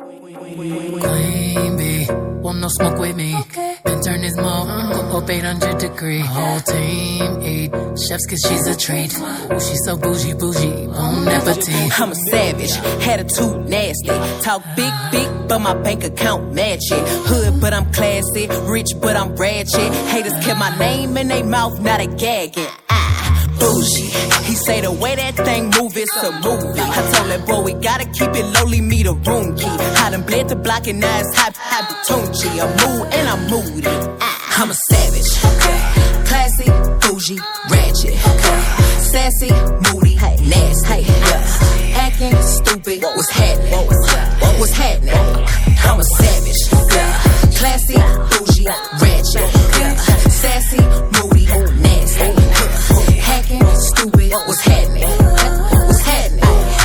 Queen bee, want no smoke with me. Then turn this mug up 800 degrees. Whole team eat chefs cause she's a treat. Ooh, she's so bougie, bon appetit. I'm a savage, attitude nasty. Talk big, but my bank account match it. Hood, but I'm classy. Rich, but I'm ratchet. Haters kept my name in their mouth, not a gagging. Bougie. He say the way that thing move, it's a movie. I told that boy we gotta keep it lowly, me the room key. I done bled the block and now it's hot, Tunchi. I'm mood and I'm moody. I'm a savage. Classy, bougie, ratchet. Sassy, moody, nasty. Acting stupid, what's happening? What's happening? I'm a savage. Classy, bougie, ratchet. Sassy, moody, nasty. Hacking, stupid, what's happening? What's happening?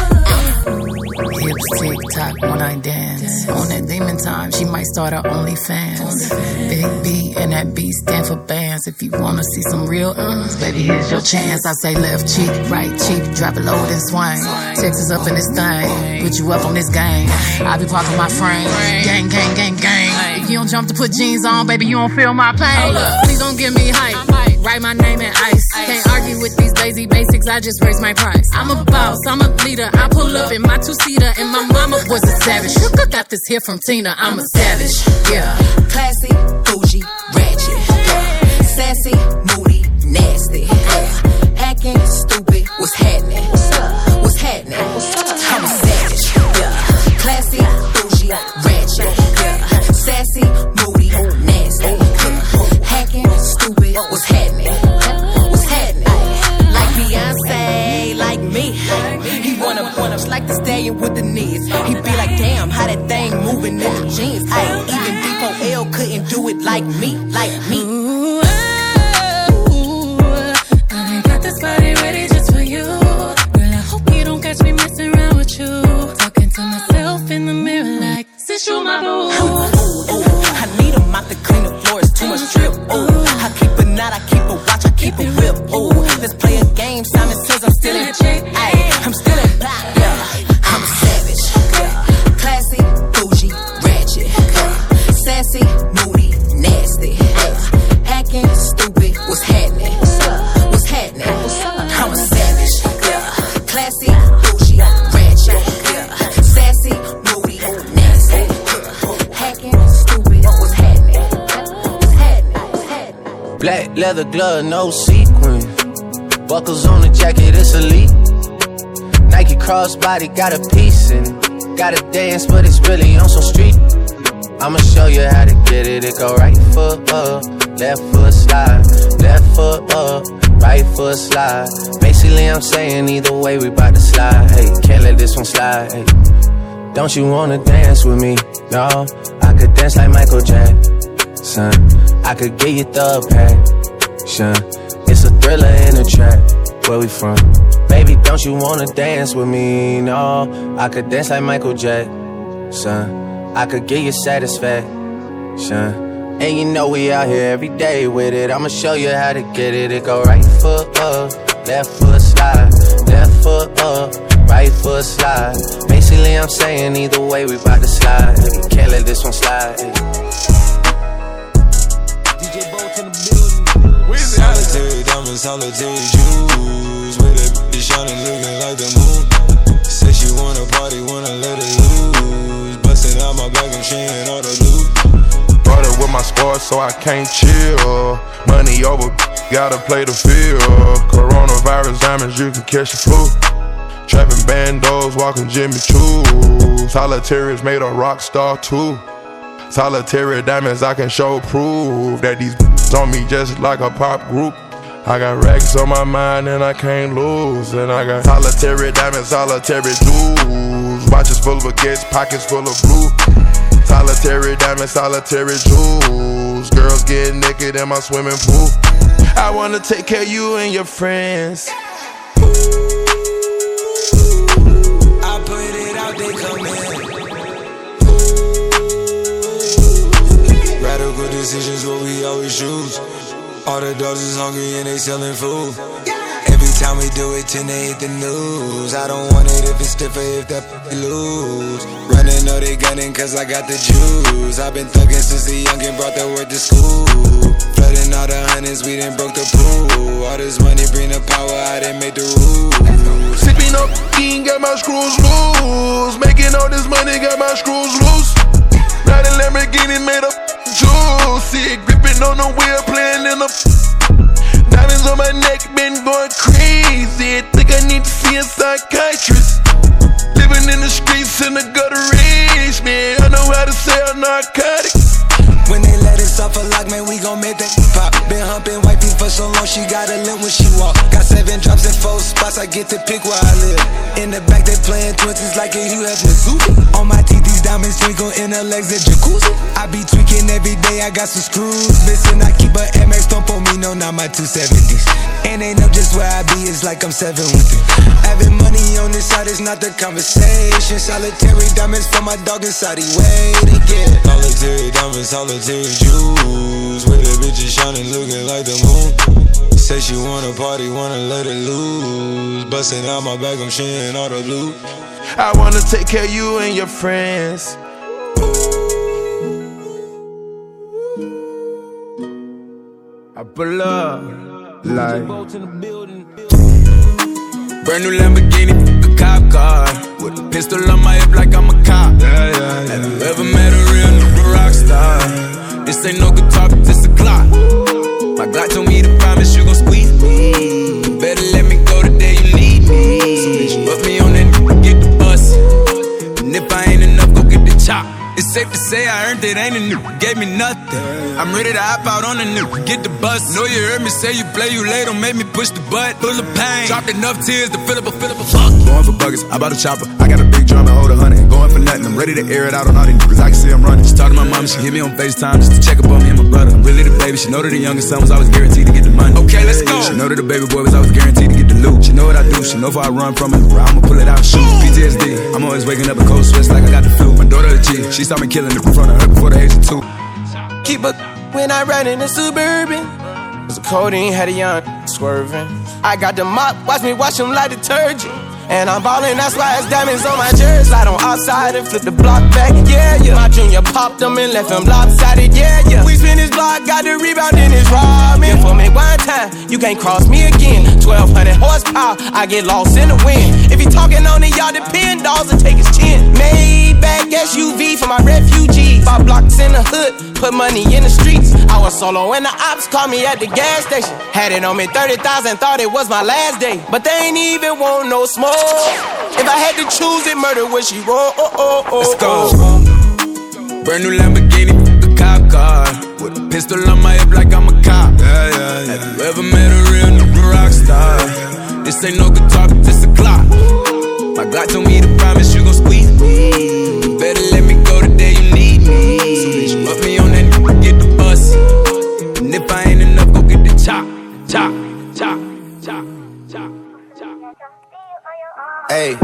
Hips tick-tock when I dance. On that demon time, she might start her OnlyFans. Big B and that B stand for bands. If you wanna see some real baby, here's your chance. I say left cheek, right cheek, drop it low and swing. Texas up in this thing, put you up on this game. I be parking my frame, gang. If you don't jump to put jeans on, baby, you don't feel my pain. Please don't give me hype. Write my name in ice. Can't argue with these lazy basics, I just raise my price. I'm a boss, I'm a leader. I pull up in my two-seater, and my mama was a savage. Got this here from Tina, I'm a savage. Yeah. Classy, bougie, ratchet. Sassy, moody, nasty. Acting stupid, what's happening? What's happening? I'm a savage. Yeah. Classy, bougie, ratchet. Sassy, moody, nasty. Hacking, stupid, what's happening? What's happening? Like Beyonce, like me. He wanna like the stallion with the knees. He be like, damn, how that thing moving in the jeans. Ay, even D4L couldn't do it like me, Ooh, I got this body ready just for you. Girl, I hope you don't catch me messing around with you. Talking to myself in the mirror like, since you my boo. I need a mop to clean the floors, too much drip. Ooh, I keep a knot, I keep a watch, I keep a whip. Ooh, let's play a game. Simon says I'm still in check. I'm still in back. Yeah, I'm a savage. Classy, bougie, ratchet. Sassy, moody, nasty. Acting stupid, what's happening? What's happening? I'm a savage. Classy, bougie, ratchet. Sassy, moody, nasty. Hacking, stupid, what's happening? What's happening? What's happening? Black leather glove, no sequin. Buckles on the jacket, it's elite. Nike crossbody, got a piece in it. Gotta dance, but it's really on some street. I'ma show you how to get it. It go right foot up, left foot slide. Left foot up, right foot slide. Basically, I'm saying either way, we bout to slide. Hey, can't let this one slide. Hey, don't you wanna dance with me? No, I could dance like Michael Jackson. I could get you the passion. It's a thriller in the track. Where we from? Baby, don't you wanna dance with me? No, I could dance like Michael Jackson. I could give you satisfaction. And you know we out here every day with it. I'ma show you how to get it. It go right foot up, left foot slide. Left foot up, right foot slide. Basically, I'm saying either way, we bout to slide. Hey, can't let this one slide. Hey. DJ Bolt in the building. Solitary diamonds, solitary jewels. With that bitch shining, looking like the moon. Say she wanna party, wanna let it loose. Busting out my back and she ain't all the loot. Brought it with my squad, so I can't chill. Money over, gotta play the field. Coronavirus diamonds, you can catch the flu. Trapping bandos, walking Jimmy Choo. Solitaire is made a rock star too. Solitary diamonds, I can show proof that these on me just like a pop group. I got racks on my mind and I can't lose. And I got solitary diamonds, solitary jewels. Watches full of baguettes, pockets full of blue. Solitary diamonds, solitary jewels. Girls getting naked in my swimming pool. I wanna take care of you and your friends. I put it out, they come in. Radical decisions, what we always choose. All the dogs is hungry and they selling food. Every time we do it, tend to hit the news. I don't want it if it's stiffer, if that lose. Running, know they gunning cause I got the juice. I've been thugging since a youngin', brought the word to school. Flooding all the hundreds, we done broke the pool. All this money bring the power, I done made the rules. Sipping up, got my screws loose. Making all this money, got my screws loose. Not a Lamborghini made up juice. See it gripping on the wheel, playing in the diamonds on my neck, been going crazy. Think I need to see a psychiatrist. Living in the streets in the gutter rage, man. I know how to sell narcotics. When they let us off a lock, man, we gon' make that pop. Been humping wifey for so long, she got a limp when she walk. Got 7 drops in 4 spots, I get to pick where I live. In the back, they playing twenties like a UF Mizzouki. On my teeth, these diamonds twinkle in her legs, a jacuzzi. I be tweaking every day, I got some screws missing. I keep a MX, don't pull me, no, not my 270s. And they know just where I be, it's like I'm 7 with it. Having money on this side is not the conversation. Solitary diamonds for my dog inside, he waiting, yeah. Solitary diamonds, solitary jewels. With the bitches shining, looking like the moon. Say she wanna party, wanna let it loose. Busting out my back, I'm sharing all the blue. I wanna take care of you and your friends. I pull up like brand new Lamborghini, a cop car. With a pistol on my hip like I'm a cop. Have you ever met a real nigga rock star? This ain't no guitar, but this a clock. My God told me to promise you gon' squeeze me. You better let me go the day you need me. So bitch, put me on that nigga, get the bus. And if I ain't enough, go get the chop. It's safe to say I earned it, ain't a nigga, gave me nothing. I'm ready to hop out on a nigga, get the bus. Know you heard me say you play, you late, don't make me push the butt. Full of pain, dropped enough tears to fill up a fuck. Going for buggers, I bought a chopper. I got a big drum and hold 100. Going for nothing, I'm ready to air it out on all these niggas. I can see I'm running. She talked to my mom, she hit me on FaceTime just to check up on me and my brother. I'm really the baby, she know that the youngest son was always guaranteed to get the money. Okay, let's go. She know that the baby boy was always guaranteed to get the loot. She know what I do, she know if I run from it, I'ma pull it out and shoot. PTSD, I'm always waking up in cold sweats like I got the flu. My daughter a G, she saw me killing it in front of her before the age of 2. Keep up when I ride in the Suburban. Cause the codeine had a young swerving. I got the mop, watch me wash them like detergent. And I'm ballin', that's why it's diamonds on my jersey. Slide on outside and flip the block back, yeah, yeah. My junior popped them and left him lopsided, yeah, yeah. We spin his block, got the rebound in his ramen. For me one time, you can't cross me again. 1200 horsepower, I get lost in the wind. If he talking on it, y'all depend, dolls will take his chin. Maybach SUV for my refugees. 5 blocks in the hood, put money in the streets. I was solo when the ops called me at the gas station. Had it on me 30,000, thought it was my last day. But they ain't even want no smoke. If I had to choose it, murder would she roll? Let's go. Brand new Lamborghini, a cop car. With a pistol on my hip like I'm a cop. Have you ever met a real nigga rock star? This ain't no guitar, but this a clock. My God told me to promise you gon' squeeze me. You better let me go the day you need me. So bitch, put me on that nigga, get the bus. And if I ain't enough, go get the chop, chop, chop, chop, chop, chop. Hey,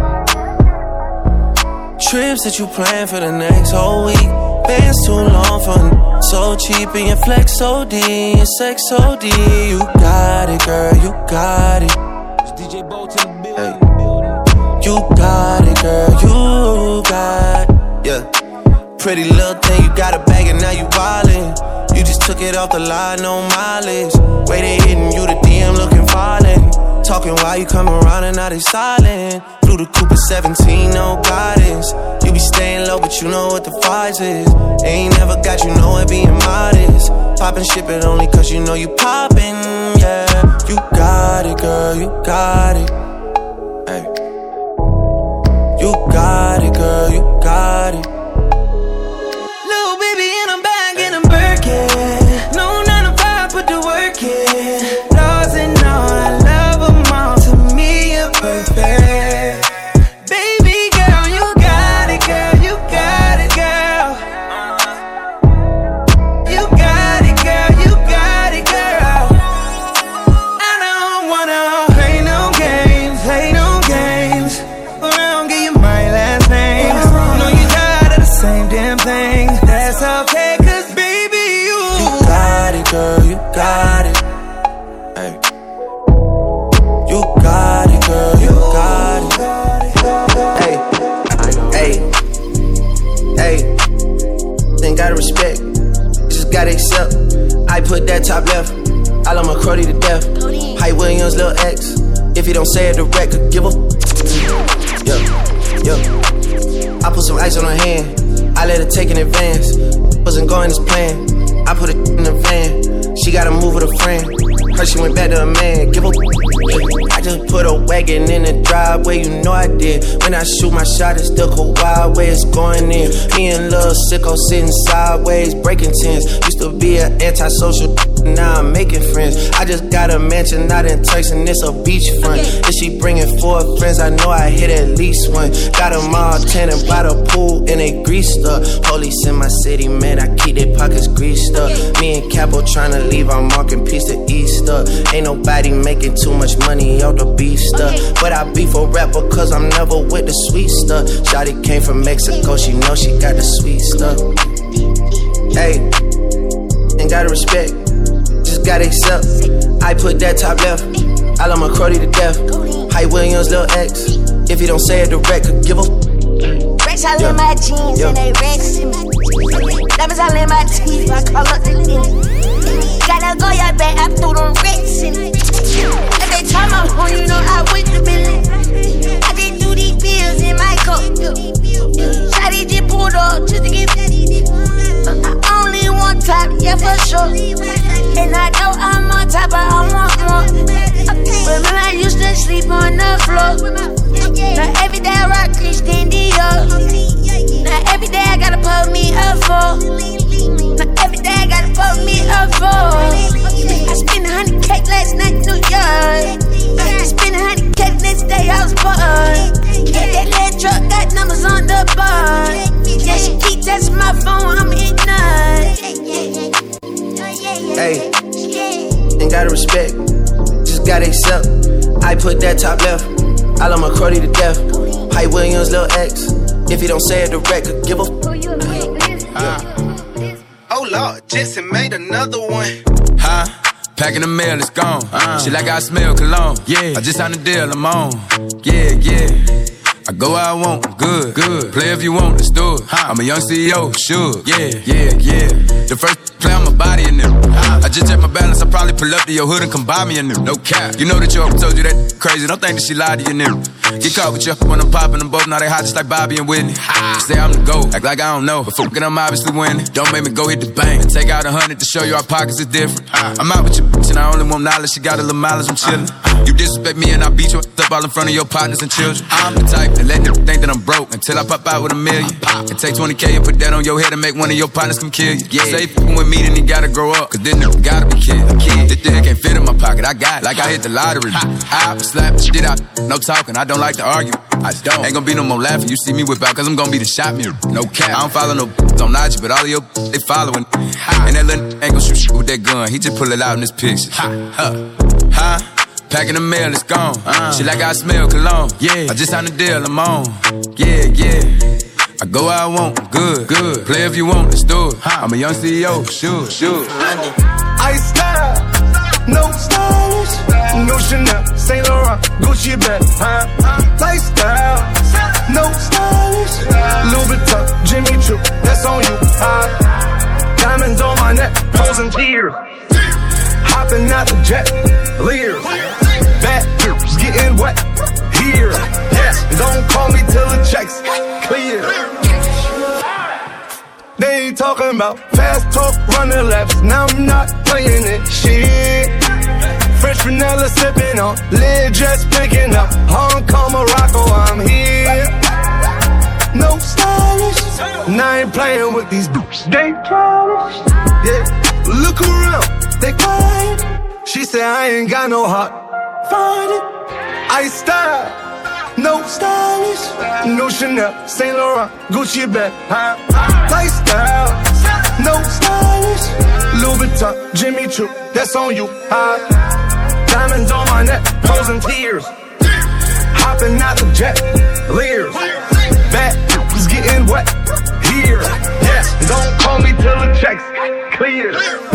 trips that you plan for the next whole week. Bands too long for so cheap and your flex OD, your sex OD. You got it, girl, you got it. It's DJ Bolt in the building. Hey. You got it, girl, you got it. Yeah. Pretty little thing, you got a bag and now you wildin'. You just took it off the line, no mileage. Way they hitting you, the DM looking violent. Talking while you come around and now they silent. Flew the Cooper 17, no guidance. You be staying low, but you know what the price is. Ain't never got you know it being modest. Poppin' shit, but only cause you know you poppin', yeah. You got it, girl, you got it. Hey. You got it, girl, you got it. Little baby in a bag and I'm Birkin. No 9 to 5, put the work in. Laws and all, I love them all. To me, you're perfect. Baby girl, you got it, girl, you got it, girl. You got it, girl, you got it, girl. I don't wanna play no games, around, give you my last name. gotta respect, just gotta accept. I put that top left, I love my Crody to death. Hype Williams, Lil X. If you don't say it direct, could give a yeah. I put some ice on her hand, I let her take in advance. Wasn't going as planned, I put it in the van. She gotta move with a friend, her she went back to a man. Give a I just put a wagon in the driveway, you know I did. When I shoot my shot, it's the cold wild way it's going in. Me and Lil Sicko sitting sideways, breaking tens. Used to be an antisocial, now I'm making friends. I just got a mansion out in Turks and it's a beachfront. If she bringing 4 friends, I know I hit at least one. Got them all tanning by the pool and they greased up. Police in my city, man, I keep their pockets greased up. Me and Capo tryna leave, I'm marking piece to Easter. Ain't nobody making too much money out the beef stuff. But I beef a rapper cause I'm never with the sweet stuff. Shawty came from Mexico, she know she got the sweet stuff. Hey, ain't gotta respect, just gotta accept. I put that top left, I love my Crody to death. Hype Williams, Lil X. If you don't say it direct, could give a Racks all in my jeans and they racks in my diamonds all in my teeth, I call up the gotta go your back, I threw them racks in it. If they try my phone, you know I went to billion. I just do these bills in my cup. Shawty just pulled up just to get I only want top, yeah for sure. And I know I'm on top, but I want more. Remember I used to sleep on the floor. Now every day I rock Christian Dior. Now every day I gotta put me up for. Now every day I gotta put me up for. I spent 100K last night in New York. I spent 100K next day I was bored. Yeah, that little truck got numbers on the board. Yeah, she keep testing my phone, I'm ignorant. Hey, ain't gotta respect, just gotta accept. I put that top left, I love my Crody to death. Hype Williams, Lil X. If you don't say it direct, could give a oh Lord, Jesse made another one. Packing the mail, it's gone. She like I smell cologne. Yeah, I just signed a deal, I'm on. Yeah. I go where I want, good. Play if you want, let's do it. I'm a young CEO, sure. Yeah. The first play on my body in there. I just check my balance, I probably pull up to your hood and come buy me a new. No cap. You know that your told you that crazy, don't think that she lied to you, nigga. Get caught with you when I'm popping them both, now they hot just like Bobby and Whitney. Say I'm the GOAT, act like I don't know, but fuck it, I'm obviously winning. Don't make me go hit the bank and take out 100 to show you our pockets is different. I'm out with your bitch and I only want knowledge, she got a little mileage, I'm chillin'. You disrespect me and I beat you up all in front of your partners and children. I'm the type that let them think that I'm broke until I pop out with $1 million. And take 20K and put that on your head and make one of your partners come kill you. Say fucking with me, then he gotta grow up, cause then nigga gotta be killed. This dick can't fit in my pocket, I got it, like I hit the lottery. I slap the shit out, no talking, I don't like to argue. I don't. Ain't gonna be no more laughing, you see me whip out, cause I'm gonna be the shot mirror. No cap, I don't follow no on IG, but all of your they following. And that little ain't gon' shoot shit with that gun, he just pull it out in this picture. Packing the mail, it's gone. She like I smell cologne. Yeah, I just signed a deal, I'm on. Yeah. I go where I want, good. Play if you want, let's do it. I'm a young CEO, sure. I style, no stylish, no Chanel, Saint Laurent, Gucci bag, lifestyle, no stylish, Louis Vuitton, Jimmy Choo, that's on you. Diamonds on my neck, frozen tears, hopping out the jet, Lears, back hips getting wet here. Yes, don't call me till the checks clear. They ain't talking about fast talk, running laps. Now I'm not playing it, shit. Fresh vanilla sipping on, lid just picking up. Hong Kong, Morocco, I'm here. No stylish, and I ain't playing with these dudes. They childish, yeah. Look around, they quiet. She said I ain't got no heart, find it. I style. No stylish, no Chanel, Saint Laurent, Gucci bag, lifestyle. No stylish, Louis Vuitton, Jimmy Choo, that's on you. Diamonds on my neck, frozen tears, hopping out the jet, Lears, back is getting wet here. Yes, don't call me till the checks clear.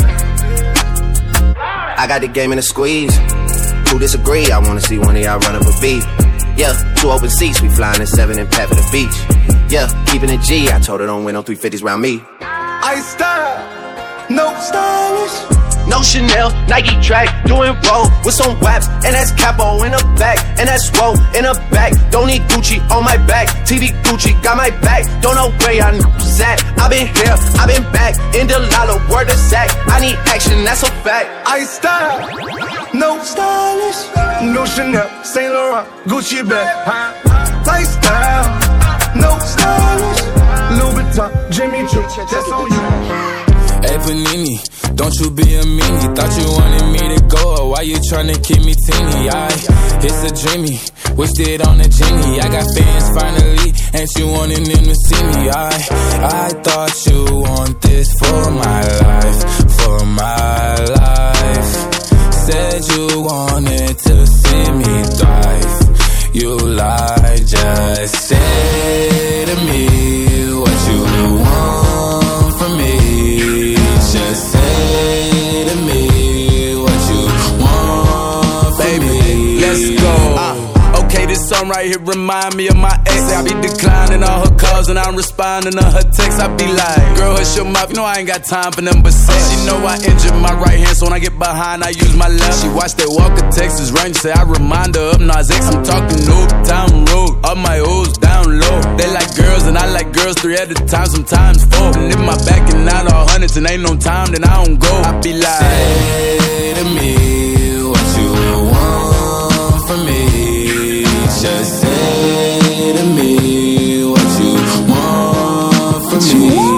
I got the game in a squeeze. Who disagree? I wanna see one of y'all run up a beat. Yeah, 2 open seats, we flying in 7 and pat for the beach. Yeah, keeping it G, I told her don't win no 350s round me. I style, no stylish. No Chanel, Nike track, doing roll with some waps, and that's capo in the back, and that's roll in the back. Don't need Gucci on my back, TV Gucci got my back. Don't know where I was at. I been here, I been back, in the lala, word of Zach. I need action, that's a fact. I style, no stylish. No Chanel, Saint Laurent, Gucci bag. Lifestyle, no stylish. Louis Vuitton, Jimmy Choo, that's on you. Hey Panini, don't you be a meanie. Thought you wanted me to go, or why you tryna keep me teeny? It's a dreamy, wished it on a genie. I got fans finally, ain't you wanting them to see me? I thought you want this for my life, for my life. Said you wanted to see me thrive. You lied, just say to me what you want from me. Just say to me what you want, baby. Let's go. Okay, this song right here remind me of my ex. I be declining all her calls and I'm responding to her texts. I be like, girl, hush your mouth. You know I ain't got time for them but sex. She know I injured my right hand, so when I get behind, I use my left. She watched that Walker Texas Ranger, say I remind her of Nas X. I'm talking Old Town Road, up my O's down low. They like girls and I like girls 3 at a time, sometimes 4. And if my back and not all hundreds and ain't no time, then I don't go. I be like, say to me what you want from me. Just say to me what you want from me.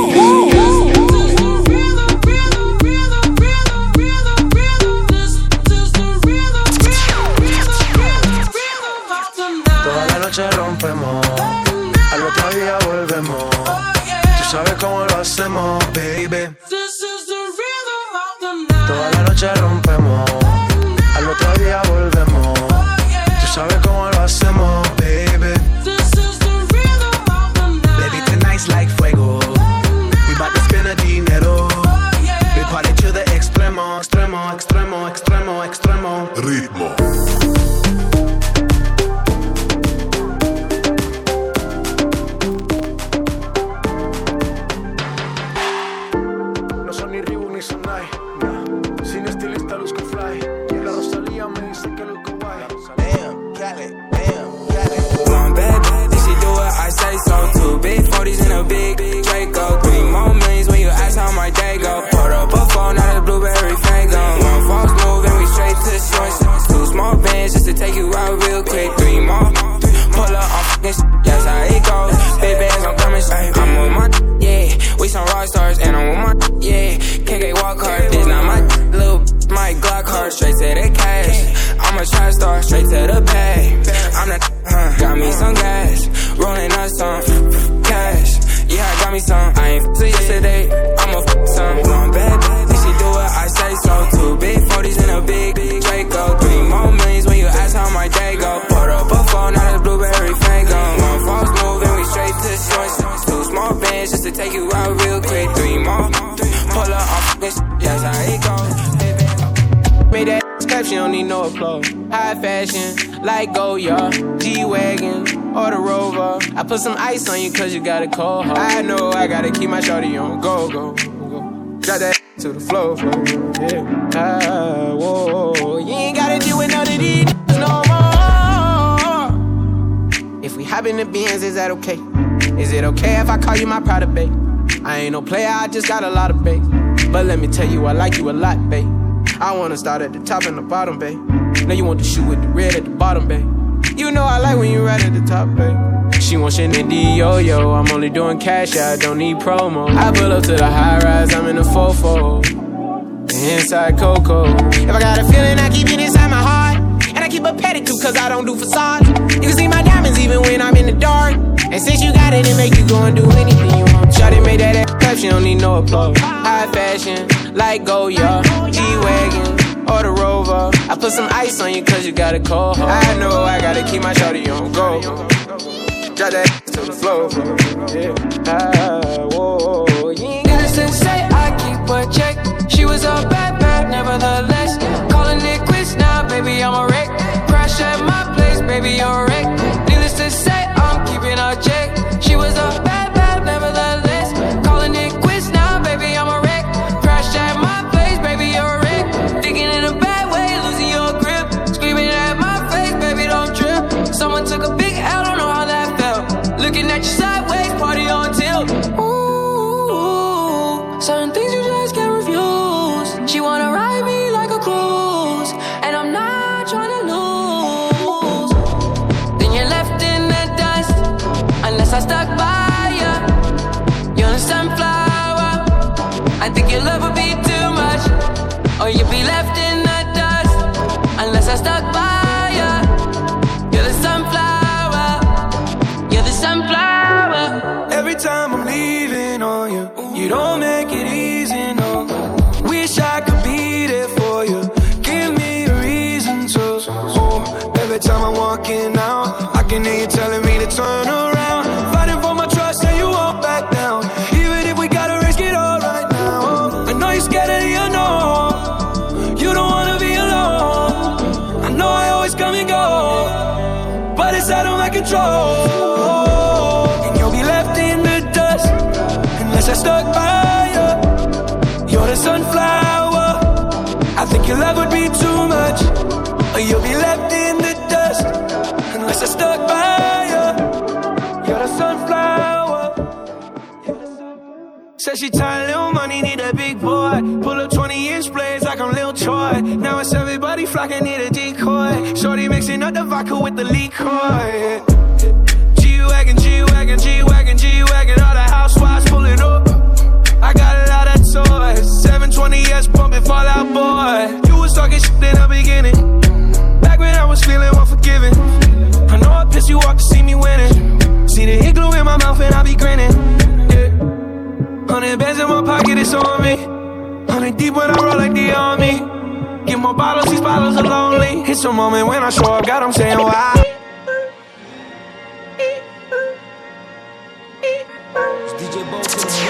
Toda la noche rompemos, al otro día volvemos. Tú sabes cómo lo hacemos, baby. Toda la noche rompemos, al otro día volvemos. Tú sabes cómo lo hacemos, baby. Baby, tonight's like fuego. We bout to spend a dinero. We party to the extremo, extremo, extremo, extremo, extremo. Ritmo. No son ni Reebok ni Sonai. Sin estilista luzco fly. La Rosalía me dice que luzco guay. Damn, Cali, damn, Cali. One bad bitch, she do what I say so. 2 big 40s and a big Draco. 3 more millions when you ask how my day go. Put up a phone, now the blueberry fango. 1 false move and we straight to the joints. 2 small bands just to take you out real quick. 3 more, pull up on fucking shit, that's how it goes. Big bands, I'm coming straight. I'm with my, yeah. We some rock stars and I'm with my, yeah. KK walk hard, this not my little, my Glock hard. Straight to the cash. I'm a trap star, straight to the bag. I'm the, got me some gas, rolling up some cash. Yeah, I got me some. I ain't to yesterday, I'ma some. One bad bitch, she do what I say so. 2 big 40s and a big Draco. 3 more millions when you ask how my day go. Put up a phone, now the blueberry fango. 1 false move and we straight to the joints. 2 small bands just to take you out real quick. 3 more, pull up on fucking shit, that's how it goes. Made that clap, she don't need no applause. High fashion, like Goya, G-Wagon, or the Rover. I put some ice on you cause you got a cold heart. I know I gotta keep my shorty on go. Drop that to the floor, yeah. Whoa. You ain't gotta deal with none of these no more. If we hop in the Benz, is that okay? Is it okay if I call you my pride, babe? I ain't no player, I just got a lot of bass. But let me tell you, I like you a lot, babe. I wanna start at the top and the bottom, babe. Now you want the shoe with the red at the bottom, babe. You know I like when you right at the top, babe. She wants shit in the yo-yo. I'm only doing cash, I don't need promo. I pull up to the high rise, I'm in the fofo. Inside Coco. If I got a feeling, I keep it inside my heart. And I keep a pedicure cause I don't do facade. You can see my diamonds even when I'm in the dark. And since you got it, it make you go and do anything you want. Shawty made that clap, she don't need no applause. High fashion, like Goya, G-Wagon, or the Rover. I put some ice on you cause you got a cold heart. I know I gotta keep my shawty on go. Drop that to the floor, yeah. Whoa. You ain't gotta say I keep a check. She was a bad, nevertheless. Calling it quits now, baby, I'm a wreck. Crash at my place, baby, you're a wreck. Needless to say, I'm keeping a check. She was a bad, nevertheless. Calling it quits now, baby. don't make it easy, no. Wish I could be there for you. Give me a reason to. Oh, every time I'm walking out, I can hear you telling me to turn around. Fighting for my trust and you won't back down. Even if we gotta risk it all right now. I know you're scared of the unknown. You don't wanna be alone. I know I always come and go, but it's out of my control. And you'll be left in the dust unless I stuck by you. You're the sunflower. I think your love would be too much, or you'll be left in the dust unless I stuck by you. You're the sunflower. Said she tired, little money, need a big boy. Pull up 20-inch blades like I'm Lil Troy. Now it's everybody flocking, need a decoy. Shorty mixing up the vodka with the liquor. G-Wagon, G-Wagon, G-Wagon, G-Wagon. All the housewives pulling up. I got a lot of toys. 720S bumping Fall Out Boy. You was talking shit in the beginning, back when I was feeling unforgiving. I know I pissed you off to see me winning. See the hit glue in my mouth and I be grinning. 100 bands in my pocket, it's on me. 100 deep when I roll like the army. Get more bottles, these bottles are lonely. It's a moment when I show up, God, I'm saying why. It's DJ Bo to the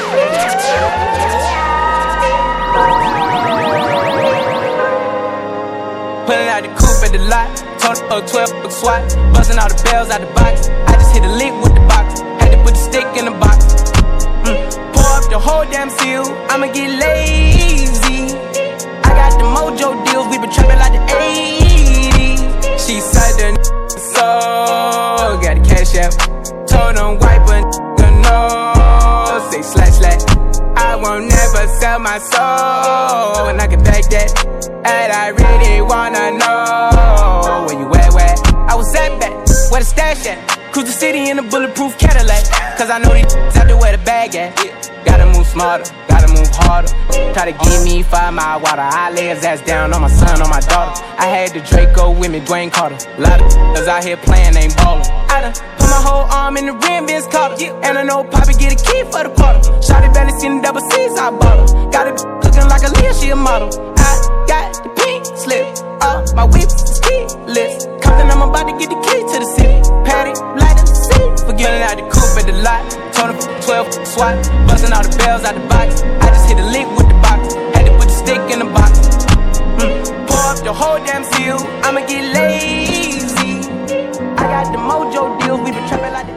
pulling out the coupe at the lot. Total 12 SWAT. Buzzing all the bells out the box. I just hit a lick with the box. Had to put the stick in the box. Up the whole damn seal, I'ma get lazy. I got the mojo deals, we been trapping like the 80s. She said the so got the cash out. Told them wipe a no, say slash slash. I won't never sell my soul, and I can back that. And I really wanna know where you at, where I was at back, where the stash at. Cruise the city in a bulletproof Cadillac, cause I know these out there where the bag at. Gotta move smarter, gotta move harder. Try to give me 5 mile water. I lay his ass down on my son, on my daughter. I had the Draco with me, Dwayne Carter. A lot of out here playing, ain't ballin'. I done put my whole arm in the rim, Vince Carter. And I know Poppy get a key for the quarter. Shawty barely seen the double C's, I bought her. Got it looking like a Leah, she a model. I got the pink slip, my whip is keyless. Compton, I'm about to get the key to the city. Patty, light up the seat. Forgetting out the coupe at the lot. Total 12 SWAT. Busting all the bells out the box. I just hit a lick with the box. Had to put the stick in the box. Pour up the whole damn seal. I'ma get lazy. I got the mojo deals. We been trapping like the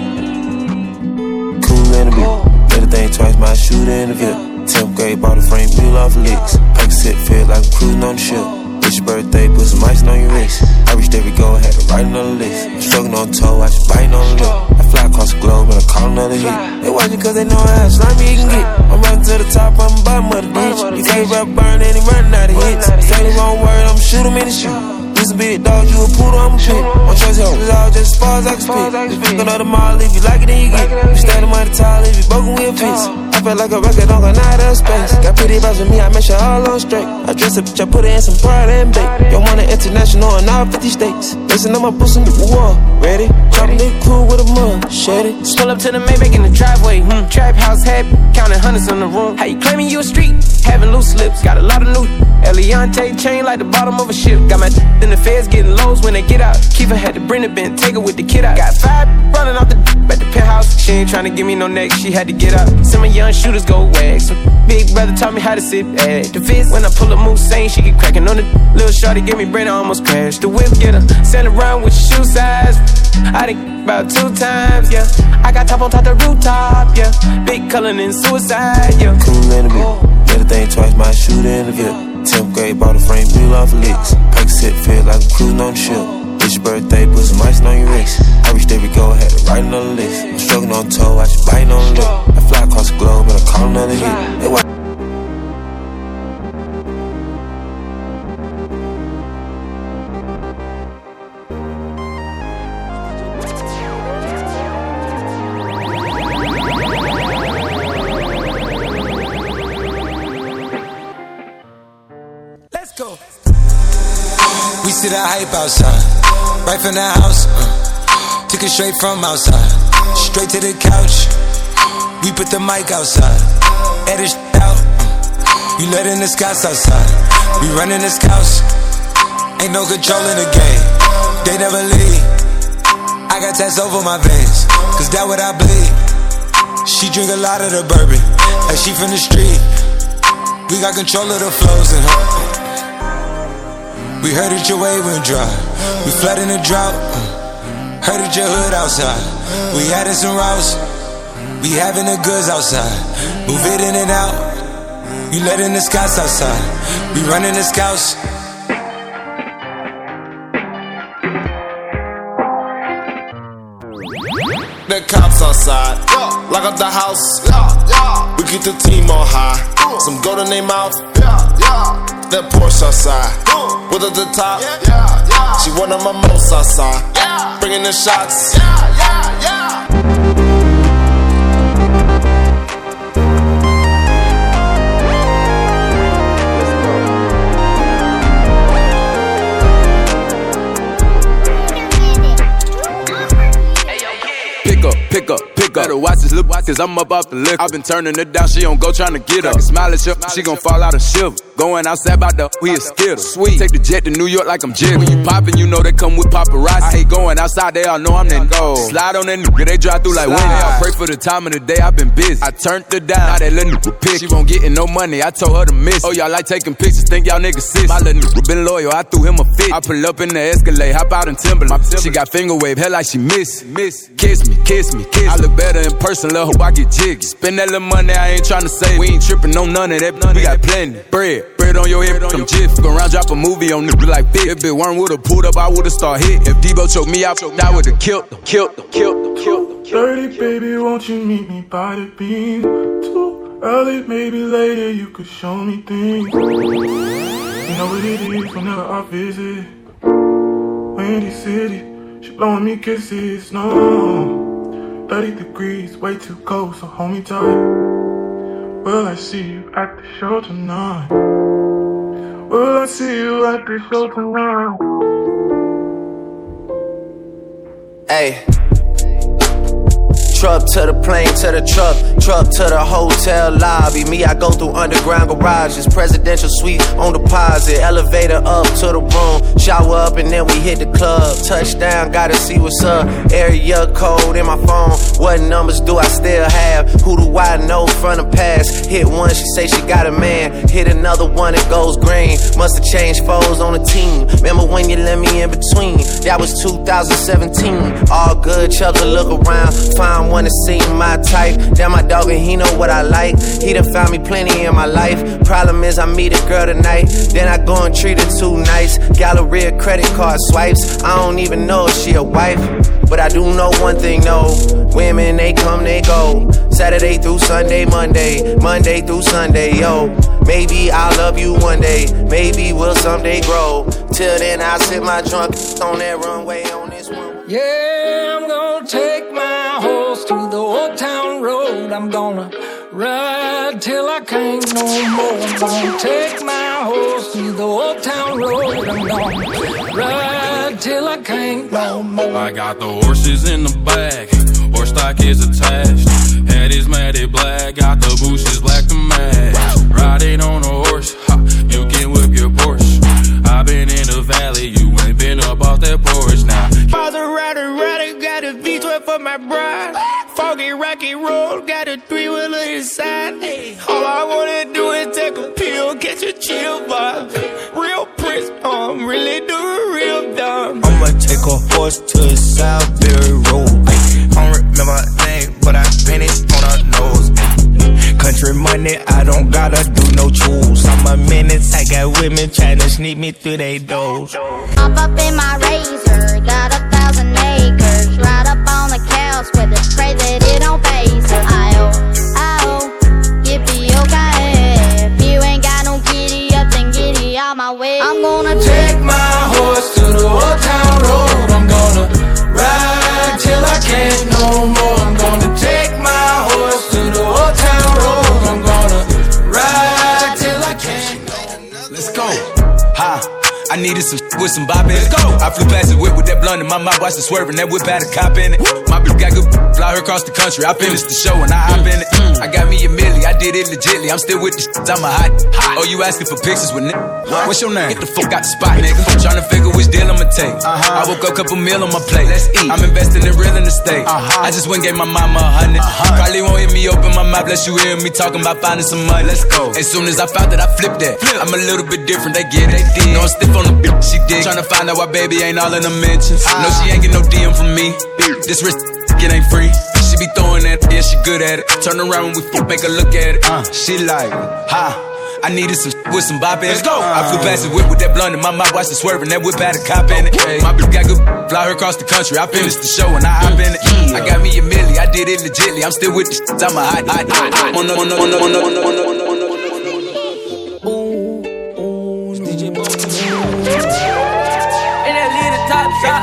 80s. Cool in the bit. Better think twice, my shooter in the VIP. 10th grade, bought a frame, peel off licks. Pack sit, feel like I'm cruising on the ship. It's your birthday, put some ice on your wrist. I reached every goal, had to write another list. I'm struggling on toe, I just biting on the lip. I fly across the globe and I call another hit. They watching cause they know how slimy you can get. I'm running to the top, I'm bottom of the ditch. You can't rap burn and he running out of hits. Say the wrong word, I'ma shoot him in the shoe. This a big dog, you a poodle, I'm a pit. My choice help, it's all just as far as I can spit. You pick another mile, if you like it, then you get it. You standing money tall, if you broken, we'll fix. I feel like a record, don't go out of space. Got pretty vibes with me, I make sure all on straight. I dress a bitch, I put her in some pride and bake. Yo, want it international in all 50 states. Listen, I'ma put some new war. Ready? Drop a little cool with a mug. Shed it. Pull up to the Maybach in the driveway. Trap house head, counting hundreds in the room. How you claiming you a street? Having loose lips, got a lot of new Eliante chain like the bottom of a ship. Got my in the feds getting lows when they get out. Kiva had to bring the bin, take her with the kid out. Got 5 running off the at the penthouse. She ain't trying to give me no neck, she had to get out. Some of young shooters go wag. Some big brother taught me how to sit at the fist. When I pull up Moose saying she get cracking on the little shorty, give me brain, I almost crashed. The whip get her, send around with your shoe size. I done about 2 times, yeah. I got top on top the rooftop, yeah. Big cullin' and suicide, yeah. Cool in the bit. Better think twice, my shooter in the VIP. 10th grade, bought a frame, peel off licks. Pack sit, feel like I'm cruising on the ship. It's your birthday, put some ice on your wrist. I reached every goal, had to write another list. I'm struggling on toe, I just biting on the lip. I fly across the globe and I call another hit. They watch. Let's go. We see the hype outside, right from the house. Took it straight from outside, straight to the couch. We put the mic outside. edit out. You letting the scouts outside. We running the scouts. Ain't no control in the game. They never leave. I got tats over my veins, cause that what I bleed. She drink a lot of the bourbon, like she from the street. We got control of the flows in her. We heard that your way went dry. We flooding the drought. Heard that your hood outside. We added some routes. We having the goods outside. Move it in and out. You letting the scouts outside. We running the scouts. The cops outside, lock up the house. We keep the team on high. Some gold in their mouth. That Porsche outside, with at the top. She one of my most outside. Bringing the shots. Pick up. Better watch this little cause I'm up off the liquor. I've been turning it down, she don't go trying to get up. I can smile at you, she gon' fall out and shiver. Going outside by the we a skittle. Sweet, take the jet to New York like I'm Jigga. When you poppin', you know they come with paparazzi. I hate going outside, they all know I'm that gold. Slide on that nigga, they drive through like Wendy. I pray for the time of the day, I've been busy. I turned her down, now that little nigga pick. She won't gettin' no money, I told her to miss. Oh, y'all like taking pictures, think y'all niggas sis. My little nigga been loyal, I threw him a fit. I pull up in the Escalade, hop out in Timberland. She got finger wave, hair like she miss. Kiss me. I look better in person, love hope I get jiggy. Spend that little money, I ain't tryna save. We ain't trippin' on none of that, we got plenty. Bread on your head, some jiff. Go around, drop a movie on nigga like fit. If Big Worm would've pulled up, I would've start hit. If Debo choked me out, I would've killed them. Dirty baby, won't you meet me by the beam? Too early, maybe later, you could show me things. You know what it is whenever I visit Windy City, she blowing me kisses, no 30 degrees, way too cold, so hold me tight. Will I see you at the show tonight? Will I see you at the show tonight? Hey. Truck to the plane, to the truck to the hotel lobby. Me, I go through underground garages, presidential suite on deposit, elevator up to the room, shower up and then we hit the club. Touchdown, gotta see what's up. Area code in my phone. What numbers do I still have? Who do I know from the past? Hit one, she say she got a man. Hit another one, it goes green. Must've changed foes on the team. Remember when you let me in between? That was 2017. All good, chug a look around, find one to see my type. Damn, my dog and he know what I like. He done found me plenty in my life. Problem is I meet a girl tonight, then I go and treat her too nice. Galleria credit card swipes, I don't even know if she a wife. But I do know one thing, no. Women, they come, they go. Saturday through Sunday, Monday through Sunday, yo. Maybe I'll love you one day, maybe we'll someday grow. Till then I'll sit my drunk on that runway on this one. Yeah, I'm gonna take my horse to the old town road. I'm gonna ride till I can't no more. I'm gonna take my horse to the old town road. I'm gonna ride till I can't no more. I got the horses in the back, horse stock is attached. Head is matted black, got the bushes black to match. Riding on a horse, ha, you can whip your Porsche. I've been in the valley, you ain't been up off that porch now. Rider, got a V12 for my bride. Foggy, rocky road, got a 3-wheeler inside. All I wanna do is take a pill, catch a chill vibe. Real Prince, I'm really doing real dumb. I'ma take a horse to Southbury Road. I don't remember her name, but I painted on her nose. Country money, I don't gotta do no tools. I'm a menace, I got women trying to sneak me through they doors. Hop up in my Razor, got 1,000 acres. Ride up on the couch with a spray that it don't phase her. I-oh, yippee-okay. If you ain't got no giddy up, then giddy out my way. I'm gonna take my horse to the old town road. I'm gonna ride till I can't no more. I'm gonna take my horse to the old town road. I'm gonna ride till I can't no more. Let's go. Ha. I needed some with some bop in it. Let's go. I flew past the whip with that blunt in my mouth, watched it swerving. That whip had a cop in it. My bitch got good, fly her across the country. I finished the show and I hop in it. I got me a milli, I did did it legitly. I'm still with the shit, I'm a hot. Oh, you asking for pictures with nigga? What's your name? Get the fuck out the spot, nigga. Tryna figure which deal I'ma take. I woke up, couple meal on my plate. Let's eat. I'm investing in real estate. I just went and gave my mama 100. Probably won't hear me open my mouth, bless you hear me talking about finding some money. Let's go. As soon as I found that, I flipped that. I'm a little bit different, they get it. No, I'm stiff on the bitch, she did. Tryna find out why baby ain't all in the mentions. No, she ain't get no DM from me. This wrist, it ain't free. She be throwing that, yeah, she good at it. Turn around when we make her look at it. She like, I needed some with some bop in it. Let's go. I flew past the whip with that blunt in my mouth, watched it swerving. That whip had a cop in it. My bitch got good, fly her across the country. I finished the show and I hop in it. I got me a milli, I did it legitly. I'm still with the shit, I'm a hot. And that lead the top shot.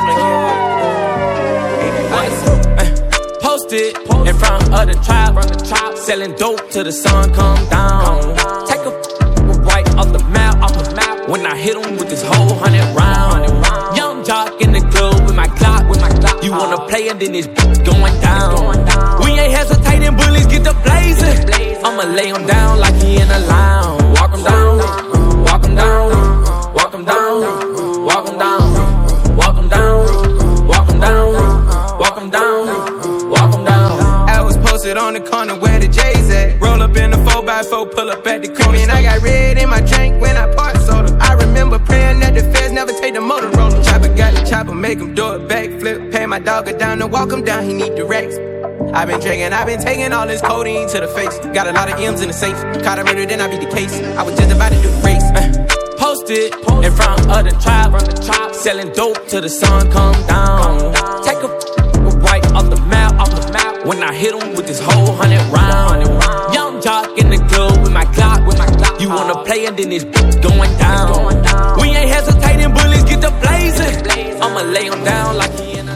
Posted in front of the tribe, selling dope till the sun come down. Take a right off the map, when I hit him with this whole 100 round. Young jock in the club with my Glock. You wanna play and then it's going down. We ain't hesitating, bullies get the blazing. I'ma lay him down like he in a lounge. Walk him down, walk him down, walk him down, walk him down, walk him down, walk him down, walk him down, walk him down. I was posted on the corner where the J's at. Roll up in the 4x4, pull up at the corner. And I got red in my drink when I parked soda. I remember praying that the feds never take the Motorola. Chopper got the chopper, make him do a backflip. Pay my dog down to walk him down, he need the racks. I've been drinking, I've been taking all this codeine to the face. Got a lot of M's in the safe. Caught a murder, then I beat the case. I was just about to do the race. Posted in front of the tribe, selling dope till the sun come down. Take a right off the map, when I hit him with this whole 100 round. Young jock in the club with my Glock. You wanna play and then it's going down. We ain't hesitating, bullies get the blazing. I'ma lay him down like he in a...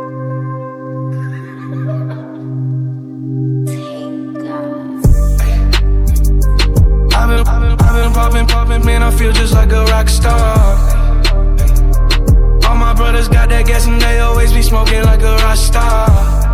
I've been poppin', man, I feel just like a rock star. All my brothers got that gas and they always be smoking like a rock star.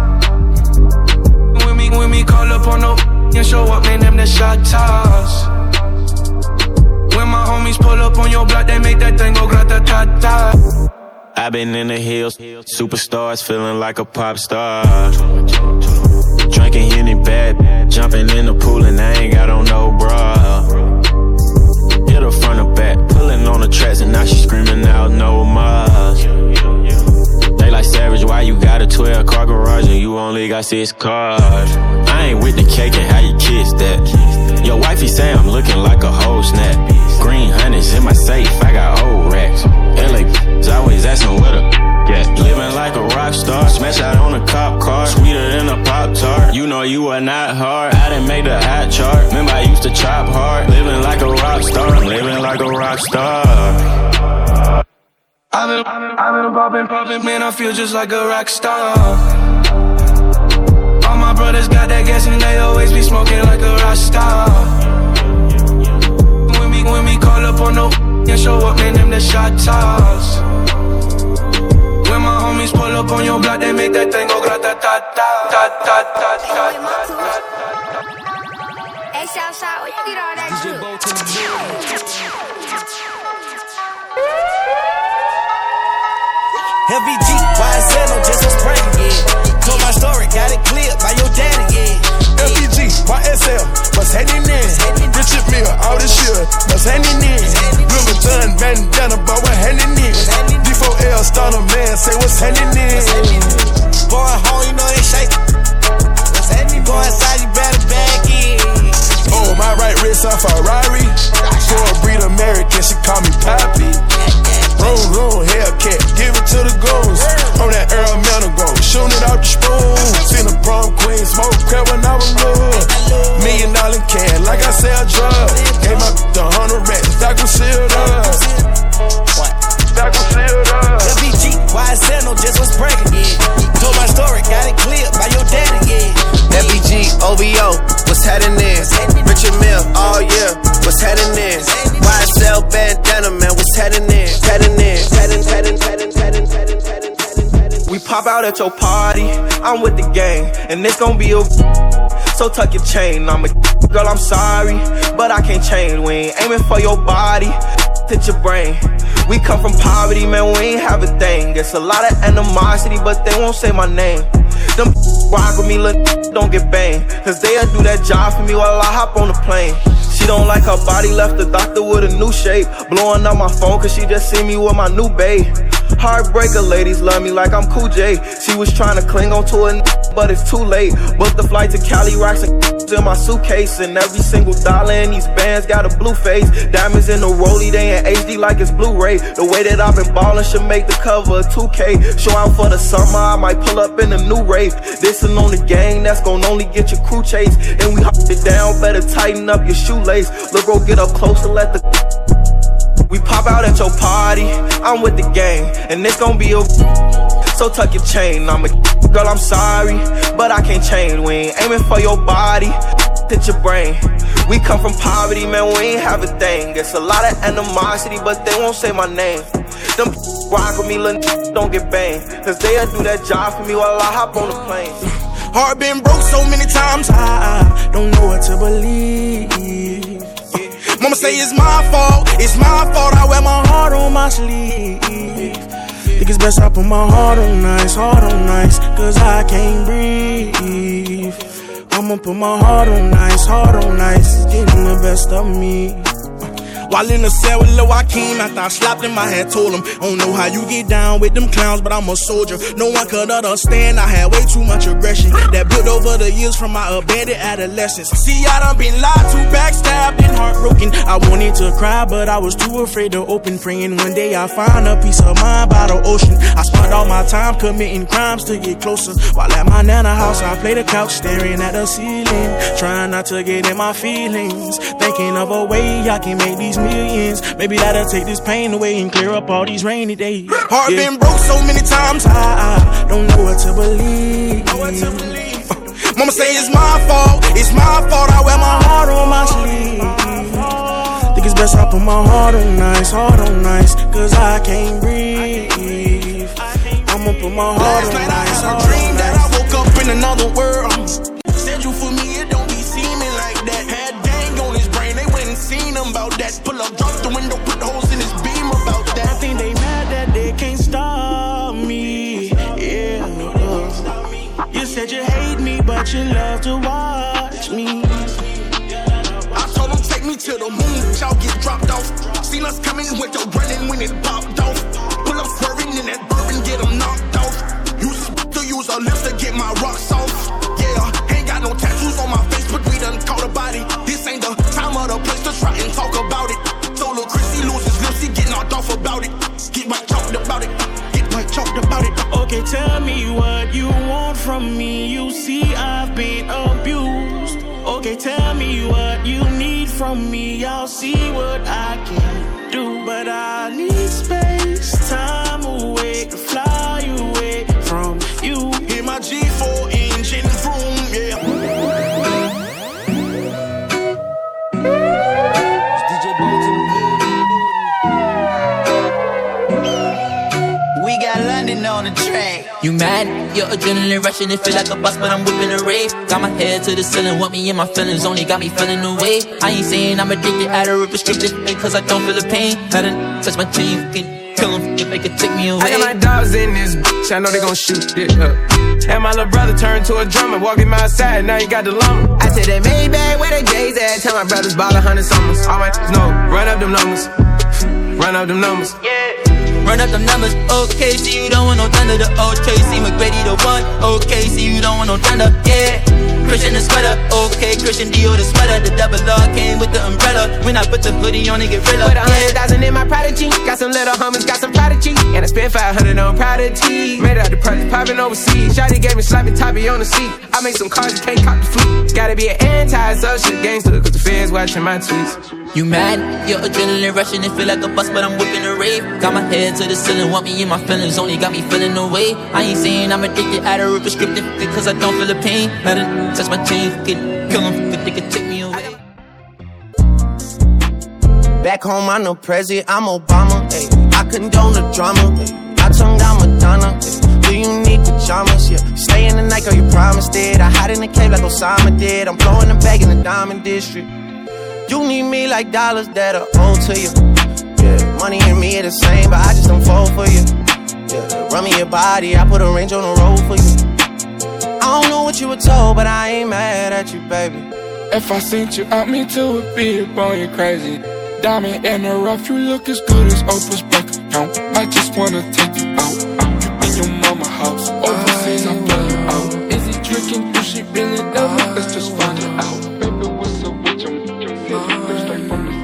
When me call up on no and show up, man, them the shot toss. When my homies pull up on your block, they make that thing go grata-ta-ta. I've been in the hills, superstars, feeling like a pop star. Drinking Henny bad, jumping in the pool and I ain't got on no bra. Hit her front or back, pulling on the tracks and now she screaming out no mas. They like Savage, why you got a 12-car garage and you only got 6 cars? I ain't with the cake and how you kiss that. Your wifey say I'm looking like a whole snap. Green honey's in my safe, I got old racks. LA always asking what a yeah. Living like a rock star, smash out on a cop car, sweeter than a Pop-Tart. You know you are not hard, I didn't make the hot chart. Remember I used to chop hard, living like a rock star, I'm living like a rock star. I've been poppin', man, I feel just like a rock star. All my brothers got that gas and they always be smoking like a rock star. When me call up on no and show up, man, them the shot toss. When my homies pull up on your block, they make that thing go grata-ta-ta-ta-ta-ta-ta. Hey, Southside, where you get all that shit? LVG, YSL, no just was pranking, yeah. Told my story, got it clear by your daddy, yeah. LVG, YSL, what's happening in? Richard Mille, all this shit, what's happening in? Louis Vuitton, bandana, but we're handing in. D4L, starter man, say what's happening in? Going home, you know they shake. What's happening? Go inside, you better back in. Oh, my right wrist on Ferrari. For a breed American, she call me Pappy. Room, Hellcat, give it to the goons. On that Earl Metal gold, shooting it out the spoon. Seen a prom queen, smoke crap when I was little. $1 million cash, like I sell drugs. Gave my 100 racks, that was sealed up. That was sealed up. LVG, YSL, no just was bragging, yeah. Told my story, got it clear by your daddy, yeah. LVG, OVO, what's happening? Richard Mille, all year, what's happening? YSL bandana, man, what's happening? We pop out at your party, I'm with the gang, and it's gon' be a So tuck your chain, I'm a girl, I'm sorry, but I can't change. We ain't aiming for your body, hit your brain. We come from poverty, man, we ain't have a thing. It's a lot of animosity, but they won't say my name. Them rock with me, don't get banged, cause they'll do that job for me while I hop on the plane. She don't like her body, left the doctor with a new shape. Blowing up my phone cause she just see me with my new babe. Heartbreaker ladies love me like I'm Cool J. She was trying to cling on to a but it's too late. Booked the flight to Cali, rocks and in my suitcase. And every single dollar in these bands got a blue face. Diamonds in the rollie, they in HD like it's Blu-ray. The way that I've been ballin' should make the cover of 2K. Show out for the summer, I might pull up in a new rave. This'n on the gang, that's gon' only get your crew chase. And we hopped it down, better tighten up your shoelace. Look, bro, get up close and let the we pop out at your party, I'm with the gang, and it's gon' be a so tuck your chain, I'm a girl, I'm sorry, but I can't change. We ain't aiming for your body, hit your brain. We come from poverty, man, we ain't have a thing. It's a lot of animosity, but they won't say my name. Them rock with me, don't get banged, cause they'll do that job for me while I hop on the plane. Heart been broke so many times, I don't know what to believe. Mama say it's my fault, I wear my heart on my sleeve. Think it's best I put my heart on ice, cause I can't breathe. I'ma put my heart on ice, it's getting the best of me. While in the cell with Lil Joaquin, after I slapped him, I had told him, I don't know how you get down with them clowns, but I'm a soldier. No one could understand, I had way too much aggression that built over the years from my abandoned adolescence. See, I done been lied to, backstabbed, and heartbroken. I wanted to cry, but I was too afraid to open. Praying one day I find a peace of mind by the ocean. I spent all my time committing crimes to get closer. While at my nana house, I play the couch, staring at the ceiling, trying not to get in my feelings, thinking of a way I can make these millions. Maybe that'll take this pain away and clear up all these rainy days. Heart been broke so many times, I don't know what to believe. Mama say it's my fault, I wear my heart on my sleeve. Think it's best I put my heart on ice, cause I can't breathe. I'ma put my heart on ice. Last night I had a dream that I woke up in another world. Said you for me, it don't be seeming like that. Had gang on his brain, they went and seen him about that. Pull up, drop the window, put holes in his beam about that. I think they mad that they can't stop me. Yeah. You said you hate me, but you love to watch me. I told them take me to the moon, y'all get dropped off. Seen us coming with the running when it popped off. Pull up swerving in that bourbon, get them knocked off. Use a lift to get my rocks off. Yeah, ain't got no tattoos on my face, but we done caught a body. This ain't the time or the place to try and talk about it. So Lil' Chrissy loses lips, he get knocked off about it. Get right talked about it, Okay, tell me what you want from me. You see I've been abused. Okay, tell me what you need from me. I'll see what I can do. But I need space, time away to fly away from you. Hit my G4 engine vroom, yeah. We got London on the track. You mad? Your adrenaline rushing, it feel like a bus, but I'm whipping a rave. Got my head to the ceiling, want me in my feelings, only got me feeling away. I ain't saying I'm addicted, out of a prescription, cause I don't feel the pain. I done touch my team, can kill him, if they could take me away. I got my dogs in this bitch, I know they gon' shoot it up. And my little brother turned to a drummer, walking my side, now he got the lumber. I said that Maybach, where the J's at? Tell my brothers ball 100 summers. All my know, run up them numbers. Run up them numbers. Yeah. Run up them numbers, okay, see you don't want no thunder. The old Tracy McGrady the one, okay, see you don't want no thunder, yeah. Christian the sweater, okay, Christian Dior the sweater. The double R came with the umbrella. When I put the hoodie on, it get realer. Put 100,000 in my Prodigy. Got some little homies, got some Prodigy. And I spent 500 on Prodigy. Made out the project, popping overseas. Shawty gave me sloppy toppy on the seat. I make some cars, you can't cop the fleet. Gotta be an anti-social gangster, cause the feds watching my tweets. You mad? Your adrenaline rushing, it feel like a bus, but I'm whipping a rave. Got my head to the ceiling, want me in my feelings, only got me feeling away. I ain't saying I'm addicted, out of a prescription, cause I don't feel the pain. I done touch my chain, can kill them, but they can take me away. Back home, I'm no president, I'm Obama. Ay. I condone the drama. Ay. I tongue down Madonna. Ay. Do you need pajamas? Yeah. Stay in the night, girl, you promised it. I hide in the cave like Osama did. I'm blowing the bag in the diamond district. You need me like dollars that are owed to you. Yeah, money and me are the same, but I just don't fall for you. Yeah, run me your body, I put a range on the road for you. I don't know what you were told, but I ain't mad at you, baby. If I sent you out, me too would be boy, you crazy. Diamond in the rough, you look as good as Oprah's bank account. I just wanna take you out. You in your mama house. Overseas, I'm playing out. Is he drinking? Do she really love me? Let's just find it out. Baby, what's up with your city? Straight from the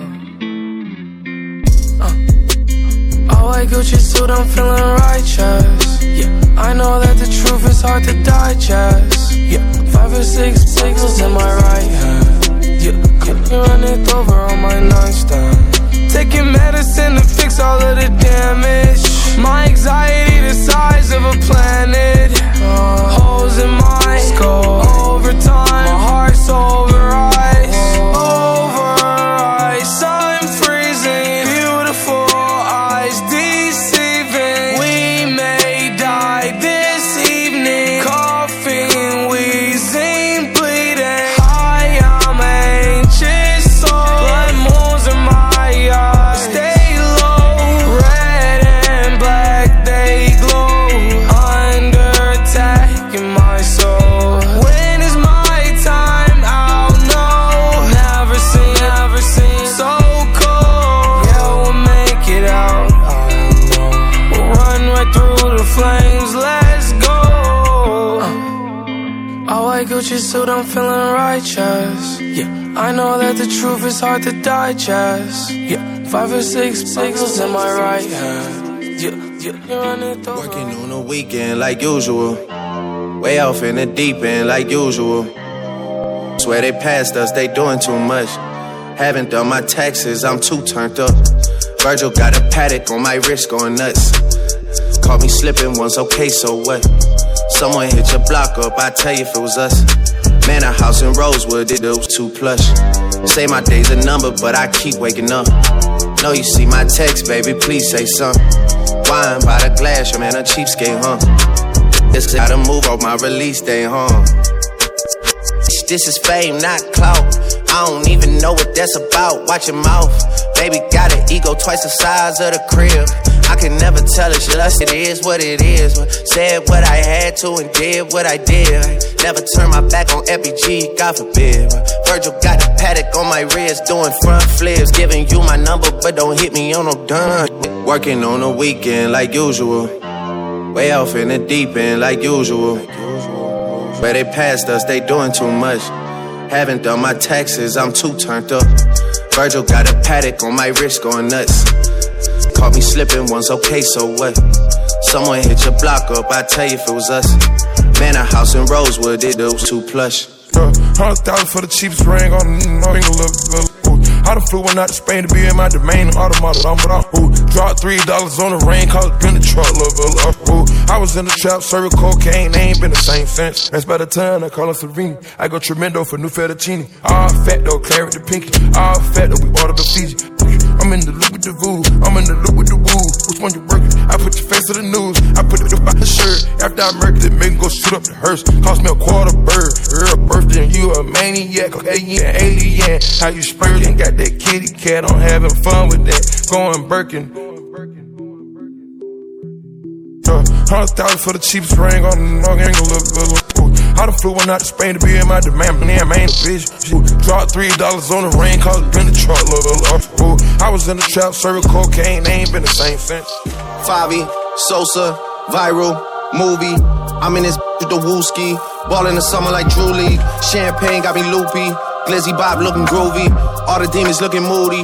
sun. All white Gucci suit, I'm feeling righteous. Yeah, I know that the truth is hard to digest. Yeah, 5 or 6 signals in my right hand. You run it over on my nightstand. Taking medicine to fix all of the damage. My anxiety the size of a planet. Holes in my skull. Overtime, my heart's over ice. Over ice, I'm freezing. Beautiful eyes deceiving. We may die this evening. Coughing, wheezing, bleeding. I am anxious, so blood moons in my eyes. Stay low, red and black, they glow. Under attack in my soul. When is my time? I'll know. Never seen so cold. Yeah, we'll make it out. I know. We'll run right through the flames. Let's go. All white Gucci suit, I'm feeling righteous. Yeah, I know that the truth is hard to digest. Yeah, 5 or 6 signals in my right hand. Yeah. Working on the weekend like usual. Way off in the deep end like usual. Swear they passed us, they doing too much. Haven't done my taxes, I'm too turned up. Virgil got a paddock on my wrist going nuts. Caught me slipping once, okay, so what? Someone hit your block up, I tell you if it was us. Man, a house in Rosewood, it was too plush. Say my day's a number, but I keep waking up. Know you see my text, baby, please say something. Wine by the glass, your man a cheapskate, huh? This gotta move off my release day, huh? This is fame, not clout. I don't even know what that's about. Watch your mouth. Baby got an ego twice the size of the crib. I can never tell it, it is what it is. Said what I had to and did what I did. Never turn my back on FBG, God forbid. Virgil got a paddock on my wrist, doing front flips. Giving you my number, but don't hit me on no dime. Working on the weekend like usual. Way off in the deep end like usual. Where they passed us, they doing too much. Haven't done my taxes, I'm too turned up. Virgil got a paddock on my wrist going nuts. Caught me slipping once, okay, so what? Someone hit your block up, I tell you if it was us. Man, a house in Rosewood, it was too plush. 100,000 for the cheapest ring on the finger, look. I done flew one out to Spain to be in my domain, automated, dropped $3 on the rain, cause it been the truck, look. I was in the trap, serving cocaine, they ain't been the same since. That's by the time I call her Serene. I go tremendo for new fettuccine. All fat though, claret the pinky. All fat though, we ordered the Fiji. I'm in the loop with the voodoo, I'm in the loop with the woo. Which one you working? I put your face to the news, I put it up by the shirt. After I murdered it, make me go shoot up the hearse. Cost me a $2 bird. You're a birthday and you a maniac. Okay, you an alien. How you spurting? Got that kitty cat, I'm having fun with that. Going Birkin. 100,000 for the cheapest ring on the angle, look. I done flew one out to Spain to be in my demand, man, bitch. Dropped $3 on the rain, cause it been the truck, look. I was in the trap, serving cocaine, they ain't been the same since. Favi, Sosa, viral, movie. I'm in this with the wooski. Ball in the summer like Drew League. Champagne got me loopy. Glizzy Bob looking groovy. All the demons looking moody.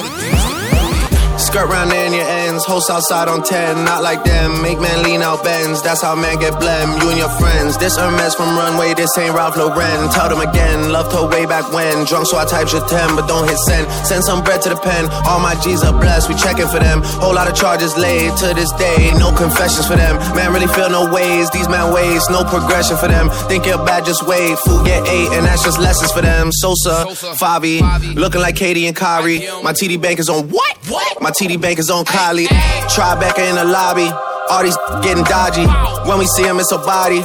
Skirt round there in your ends, host outside on 10, not like them. Make man lean out bends, that's how man get blem. You and your friends, this Hermes from Runway, this ain't Ralph Lauren. Tell them again, loved her way back when. Drunk so I type your 10, but don't hit send. Send some bread to the pen, all my G's are blessed, we checking for them. Whole lot of charges laid to this day, no confessions for them. Man really feel no ways, these man ways, no progression for them. Think you're bad, just wait, food get ate, and that's just lessons for them. Sosa, Favi, looking like Katie and Kyrie. My TD bank is on what? My TD Bankers on Kylie. Tribeca in the lobby. All these getting dodgy. When we see him, it's a body.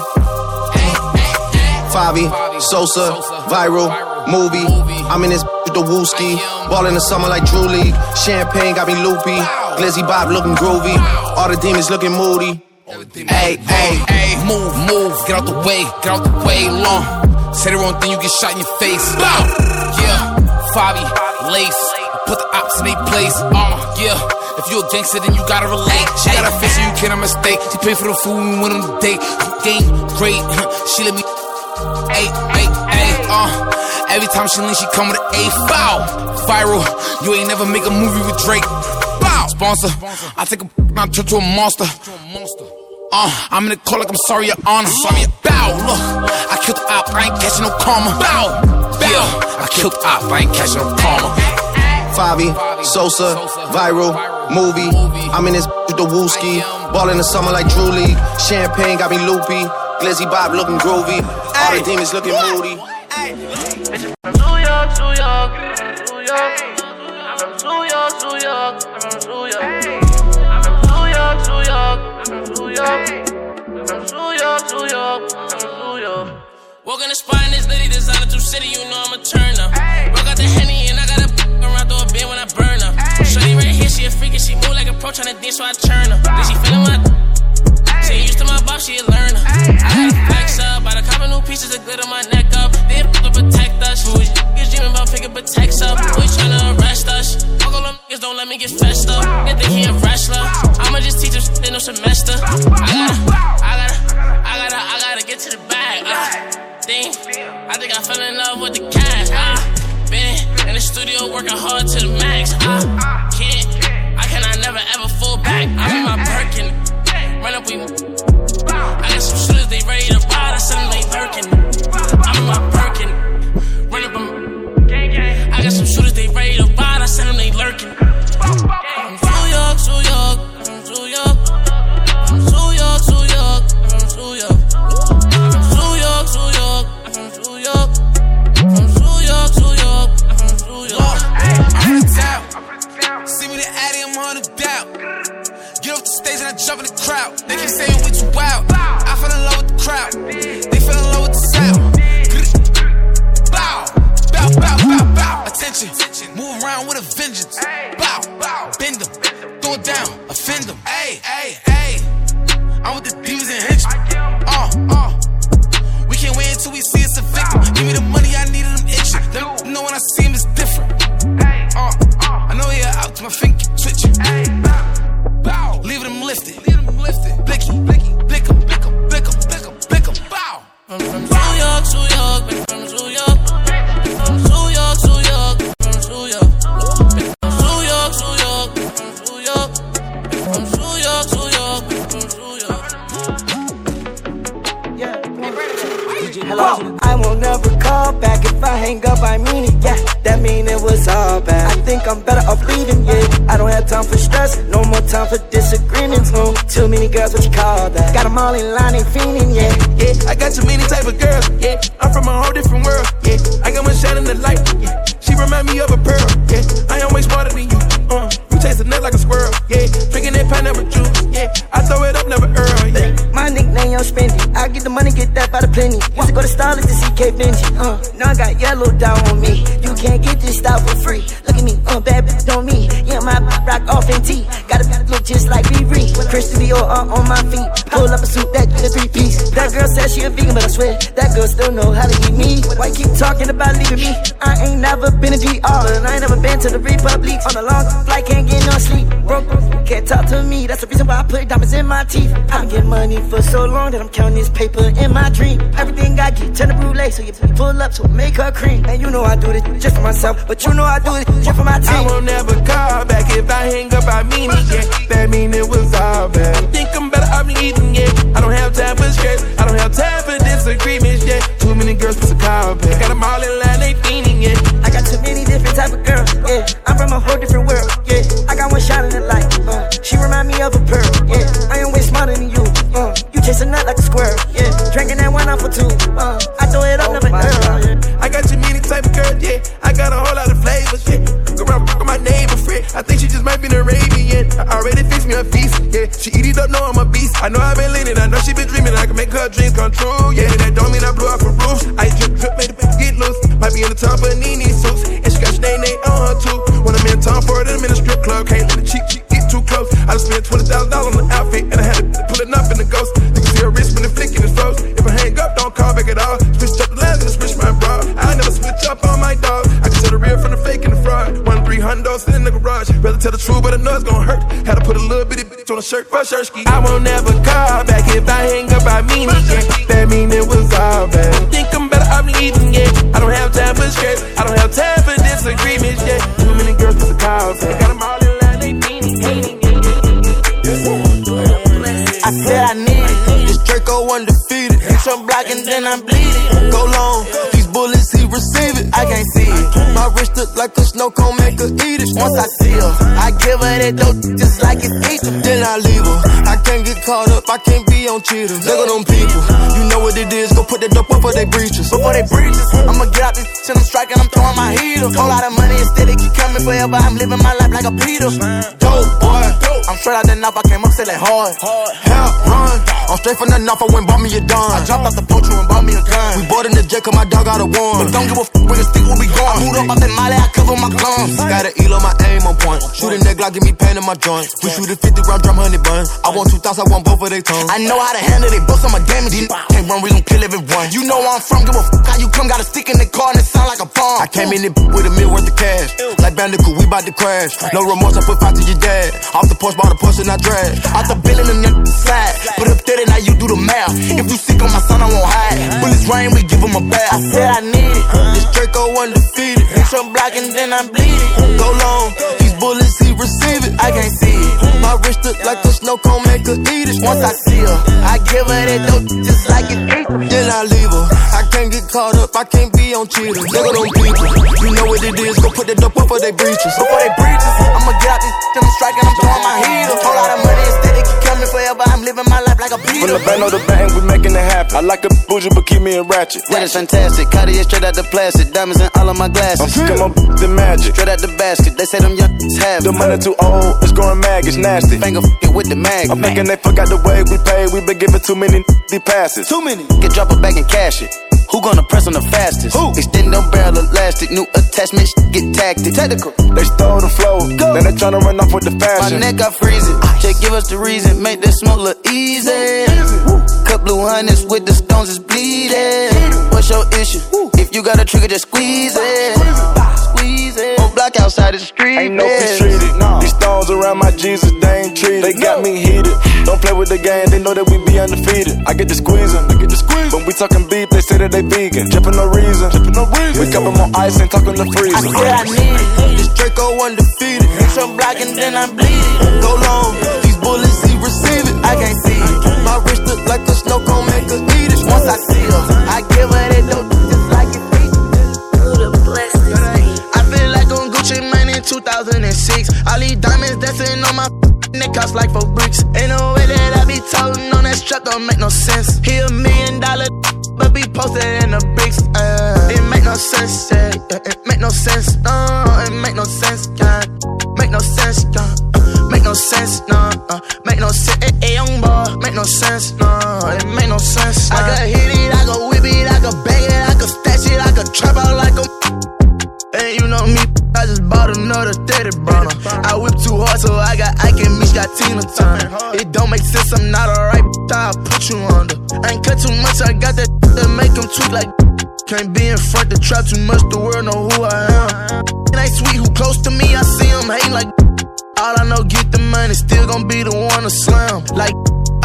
Favi, Sosa, viral, movie. I'm in this with the wooski. Ball in the summer like Drew League. Champagne got me loopy. Glizzy Bob looking groovy. All the demons looking moody. Hey, hey, hey, move, move, get out the way, long. Say the wrong thing, you get shot in your face. Yeah, Favi, lace, put the ops in their place. Yeah, if you a gangster, then you gotta relate. She got a face, so you can't mistake. She paid for the food, we went on the date. Game great, she let me. Ay, every time she lean, she come with an A foul. Viral, you ain't never make a movie with Drake. Bow, sponsor, I take a now turn to a monster. I'm in the call like I'm sorry, your honor. Bow, look, I killed the op, I ain't catching no karma. Bow, yeah, I killed the op, I ain't catching no karma. Favi, Sosa, viral, movie. I'm in this with the wooski. Ball in the summer like Drew League. Champagne got me loopy. Glizzy Bob looking groovy. All the demons looking moody. I'm New York, New York, New York. I'm from New York, New York, I'm from New York. I'm from New York, New York, I'm from New York. I'm from New York, New York, I'm from New York. Walk in the spot in this litty designer through city, you know I'm a turn up. Rock out the Henny and I got a around through a bin when I burn her. Shorty right here, she a freak and she move like a pro tryna dance, so I turn her. Then she feelin' my she used to my bop, she a learner. I gotta flex up, bought a couple new pieces of glitter my neck up. Then to protect us. Who is dreaming about picking protects up? Who is tryna arrest us? Fuck all them niggas, don't let me get fessed up. They think he a wrestler. I'ma just teach him shit in no semester. I gotta get to the bag. I think I fell in love with the cash. Been in the studio working hard to the max. I cannot never ever fall back. I'm in my Birkin. Run up, we. I got some shooters, they ready to ride. I said them they lurking. I'm in my Birkin. Run up, I got some shooters, they ready to ride. I said them they lurking. I'm from New York, New York, I'm from New York. I'm from New York, New York, I'm from New York. I'm from New York, New York, I'm from New York. From New York, New York, I'm from New York. I'm from the town. See me the Addy, I'm on the doubt. Get off the stage and I jump in the crowd. They keep saying we too wild. I fell in love with the crowd. They fell in love with the sound. Bow, bow, bow, bow, bow. Attention, move around with a vengeance. Bow, bend them, throw it down, offend them. Ay, ay, ay. I'm with the demons and henchmen. We can't wait until we see us a victim. Give me the money, I needed them itching. Let me know when I see him it's different. I know you're out to my finger keep twitching. Bow. Leave them lifted. Blicky, blicky, blick 'em, blick 'em, blick 'em, blick 'em, blick 'em. Bow. From New York, New York, from New York. From New York, New York, from New York. From New York, New York, from New York. From New York, New York, from New York. Hello. I won't never call back. If I hang up, I mean it, yeah. That mean it was all bad. I think I'm better off leaving, yeah. I don't have time for stress, no more time for disagreements, no. Too many girls, what you call that? Got them all in line, ain't fiending, yeah. I got too many type of girls, yeah. I'm from a whole different world, yeah. I got one shine in the light, yeah. She remind me of a pearl, yeah. I am way smarter than you, You taste a nut like a squirrel, yeah. Drinking that pineapple juice, yeah. I throw it up, never earl, yeah. My nickname, Young Spendy. I get the money, get that by the plenty. Used to go to Starlets to see K Benji, Now I got yellow down on me. You can't get this style for free. Look at me, bad bitch on me. Yeah, my rock off in T. Gotta look just like B-Ree. Christian Dior on my feet. Pull up a suit, that a 3-piece. That girl says she a vegan, but I swear that girl still know how to eat me. Why you keep talking about leaving me? I ain't never been a GR, and I ain't never been to the Republic. On a long flight, can't get no sleep. Broke, can't talk to me. That's the reason why I put diamonds in my teeth. I been getting money for so long that I'm counting this paper in my dream. Everything I get, turn the brulee, so you pull up, so make her cream. And you know I do this just for myself, but you know I do it just for my team. I won't never call back. If I hang up, I mean it, yeah. That mean it was all bad. I think I'm better off eating, yeah. I don't have time for stress, I don't have time for disagreements, yeah. Too many girls put a call back. Got them all in line, they fiending, yeah. I got too many different type of girls, yeah. I'm from a whole different world, yeah. I got one shot in the light, she remind me of a pearl, yeah. I am way smarter than you, you chase a nut like a squirrel, yeah. Drinking that one off for two, I throw it up, never earl, yeah. I got too many type of girls, yeah. I got a whole lot of flavors, yeah. Go around with my neighbor friend. I think she just might be the raven. already fixed me a feast. Yeah, she eat it up, know I'm a beast. I know I've been leaning, I know she been dreaming. I can make her dreams come true. Yeah, and that don't mean I blew off her roofs. I drip, drip, made the bitch get loose. Might be in the top of Nene suits, and she got Sinead on her too. When I'm in town for it, I'm in a strip club. Can't let the cheap get too close. I just spent $20,000 on the outfit, and I had to pull it up in the ghost. You can see her wrist when the flicking is froze. If I hang up, don't call back at all. Switch up the lens and switch my bra. I never switch up on my dog. I can tell the real from the fake and the fraud. 1-300 sitting in the garage. Rather tell the truth, but I know it's gon' hurt. Had to put a little bitty bitch on a shirt for a shirt ski. I won't never call back if I hang up, I mean it, yeah. That mean it was all bad. Think I'm better off leaving, yeah. I don't have time for stress. I don't have time for disagreements, yeah. Too many girls with a call, so I got them all in line, they beating, I said I need it. This Draco undefeated. Hit your block and then I'm bleeding. Go long. These bullets, he receive it. I can't see it. My wrist look like a snow cone, make her eat it. Once I see her, I give her that dope just like it's eating. Then I leave her. I can't get caught up, I can't be on cheaters. Look at them people. You know what it is. Go put that dope up for they breaches. Before they breaches, I'ma get out this shit, I'm striking, I'm throwing my heater. Whole lot of money instead, it keep coming forever. I'm living my life like a Peter. Dope boy. I'm straight out the knife, I came up selling hard. Help, run. I'm straight from the knife, I went bought me a dime. I jumped off the poacher and bought me a gun. We bought in the jet, cause my dog got a warrant. But don't give a f with a stick when we gone. I moved up out that molly, I cover my clumps. Got an eel on my aim on point. Shoot a neck, like give me pain in my joint. We shoot a 50 round drum, 100 bun. I want 2,000, I want both of their tongues. I know how to handle it, books, I'm a damage. Can't run, we gon' kill everyone. You know where I'm from, give a f how you come. Got a stick in the car and it sound like a palm. I came in it with $1 million worth of cash. Like Bandicoot, we bout to crash. No remorse, I put 5 to your dad. Off the porch, bought a Porsche and I drag. Out the bill in the side. Put up 30, now you do the math. If you sick on my son, I won't hide. Bullets rain, we give him a bath. I said I need it. This Draco undefeated. Hit your block and then I'm bleeding. Go long. These bullets, he receive it. I can't see it. My wrist look like a snow cone, make her eat it. Once I see her, I give her that dope just like it eat. Then I leave her. I can't get caught up, I can't be on cheaters. Look at them people. You know what it is. Go put that dope up for they breaches. Before they breaches, I'ma get out this shit, I'm striking, I'm throwing my heater. Whole lot of money instead, it keep coming forever. I'm living my life like a Peter. From the band on the bang, we making it happen. I like a bougie, but keep me in ratchet. That is fantastic. Cartier straight out the plastic. Diamonds in all of my glasses. I'm sick of the magic. Straight out the basket. They say them young have it. The money too old, it's growing mag, it's nasty. Finger with the mag. I'm thinking they forgot the way we paid. We been giving too many passes. Too many. Get drop it back and cash it. Who gonna press on the fastest? Who? Extend them barrel elastic. New attachments get tactic. Technical. They stole the flow. Go. Then they tryna run off with the fashion. My neck got freezing. Just give us the reason. Make that smoke look easy. Cut blue hundreds with the stones is bleeding. What's your issue? If you got a trigger, just squeeze it. Squeeze it. On block outside the street. Ain't no peace treated. No. These stones around my Jesus, they ain't treated. They got me heated. Don't play with the game, they know that we be undefeated. I get the squeezing. When we talking beef, they say that they vegan. Drippin' no reason. We cup them on ice and talking the freezer. I said I need it. This Draco undefeated. Hit your block and then I'm bleeding. Go long. These bullets, he receive it. I can't see it. My wrist look like a snow cone, make her eat it. Once I see her, I give her that dope just like it's eat. I feel like on Gucci Mane in 2006. All these diamonds dancing on my neck cost like 4 bricks. Ain't no way that I be talking on that strap, don't make no sense. He $1 million, but be posted in the bricks. It make no sense, yeah. It make no sense, no. It make no sense, yeah. Make no sense, yeah. Make no sense, no. Make no sense, young boy. Make no sense, no. It make no sense. I could hit it, I could whip it, I could bag it, I could stash it, I could trap out like a. And you know me, I just bought another 30 burner. I whip too hard, so I got Ike and Meech, got Tina Turner. It don't make sense, I'm not alright, I'll put you under. I ain't cut too much, I got that that make them tweak like. Can't be in front, the trap too much, the world know who I am. It ain't sweet, who close to me, I see them hating like. All I know, get the money, still gon' be the one to slam. Like,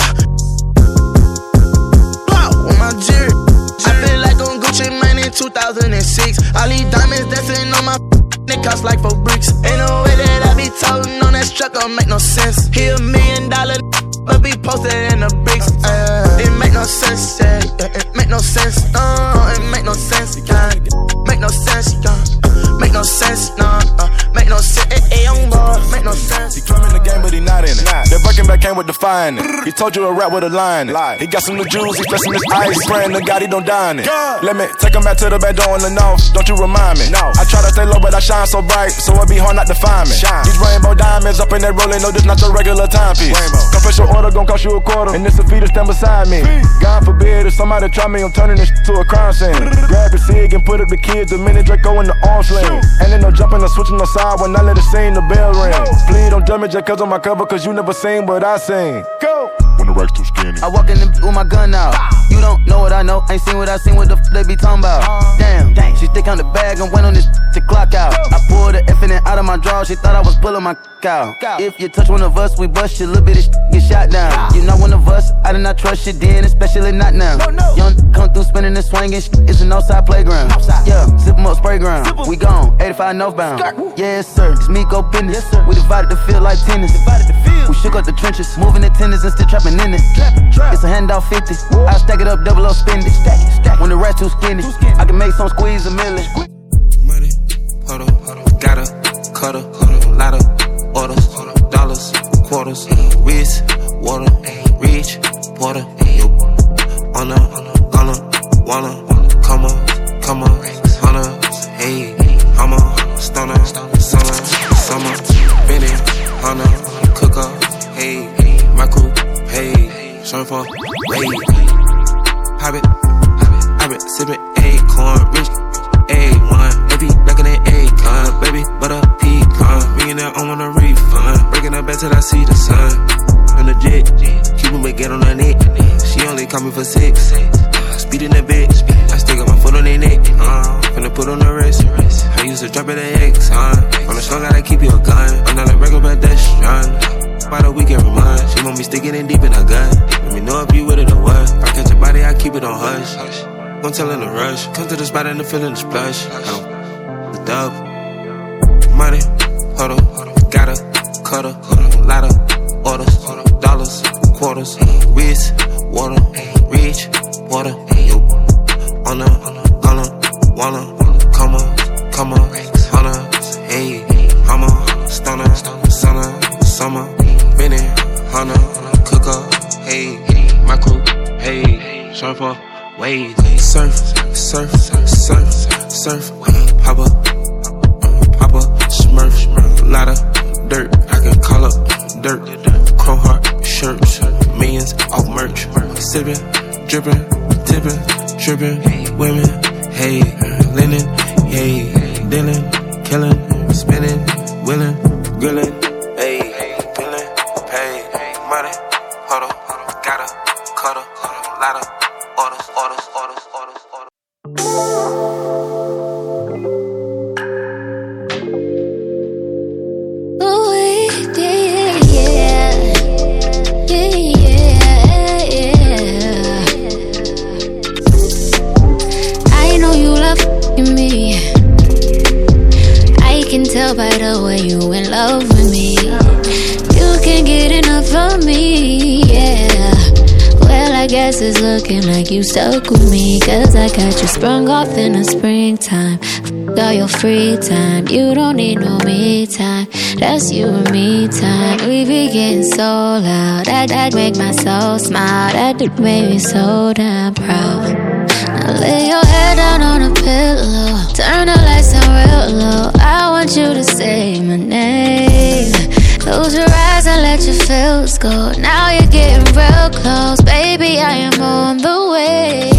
blow on my jerk. I feel like on Gucci Mane in 2006. All these diamonds dancing on my it cost like 4 bricks. Ain't no way that I be talking on that strap, don't make no sense. He $1 million, but be posted in the bricks. It make no sense, yeah. It make no sense, no. It make no sense, yeah. Make no sense, yeah. Make no sense, no. Make no sense, young boy. Make no sense. He claiming the game, but he not in it. That Birkin back came with the fine it. He told you a rap with a line in it. He got some new jewels, he flexing his ice. Praying to God he don't die in it. Let me take him back to the back door in the north. Don't you remind me? No. I try to stay low, but but I shine so bright, so it be hard not to find me. These rainbow diamonds up in that rolling, no, this not your regular timepiece. Confession order gon' cost you a quarter, and this a fee to stand beside me. God forbid if somebody try me, I'm turning this to a crime scene. Grab a cig and put up the kids, the minute Draco in the arms lane. And then no jumping or switching no side when I let it sing, the bell ring. Please don't judge me just cause on my cover, cause you never seen what I sing. Go! When the racks too skinny. I walk in with my gun out. You don't know what I know, ain't seen what I seen, what the they be talking about. Damn, she stick on the bag and went on this to clock out. I pulled the effing out of my drawer, she thought I was pulling my out. If you touch one of us, we bust you, little bit of get shot down. You not one of us, I did not trust you then, especially not now. Young come through spinning and swinging, it's an outside playground. Yeah, zip 'em up, spray ground. We gone, 85 northbound. Yes sir, it's me go business. We divided the field like tennis. We shook up the trenches, moving the tenders and still trapping in it. It's a handout 50, I stack it up, double up, spend it. When the rest too skinny, I can make some squeeze a million. Money, huddle, gotta, cutter, lot of orders, dollars, quarters, wrist, water, reach, porter, on a, gonna, wanna, come on, hunter, hey, I'm a stunner, summer, Benny, hunter, cooker, hey, my crew, hey, surfer, hey, Hobbit, sippin' acorn, rich, A1, baby, blacker than acorn, baby, butter pecan, bringing that on a refund, breaking her back till I see the sun, on the jet, Cuban but get on her neck, she only call me for 6, speeding a bit, I stick up my foot on their neck, finna put on the wrist, I used to drop it at X, on the slow gotta keep you a gun, I'm not a regular pedestrian, by the week every month, she want me sticking it deep in her gut, let me know if you with it or what, if I catch your body I keep it on hush, don't tell in the rush, come to the spot and the feeling the splash, the dub, money, huddle, gotta, cutter, lot of orders, dollars, quarters, wrist, water, reach, water, on a, gonna, wanna, come on, hunter, hey, I'm a stunner, summer, Benny, hunter, cooker, hey, my crew, hey, surfer, wave, surf, Papa, Smurf, lot of dirt, I can call up dirt, Chrome heart shirts, millions off merch, sippin', drippin', tippin', trippin', women, hey, linen, hey, dealing, killing, spinning, willing, grilling, hey, peeling, pay, money, huddle, gotta, cutter, lot of orders. Tell by the way you in love with me, you can't get enough of me, yeah. Well, I guess it's looking like you stuck with me, cause I got you sprung off in the springtime. All your free time, you don't need no me time, that's you and me time. We be getting so loud, that make my soul smile, that make me so damn proud. Now lay your head down on a pillow, turn the lights down real low, I want you to say my name. Close your eyes and let your feels go, now you're getting real close, baby, I am on the way.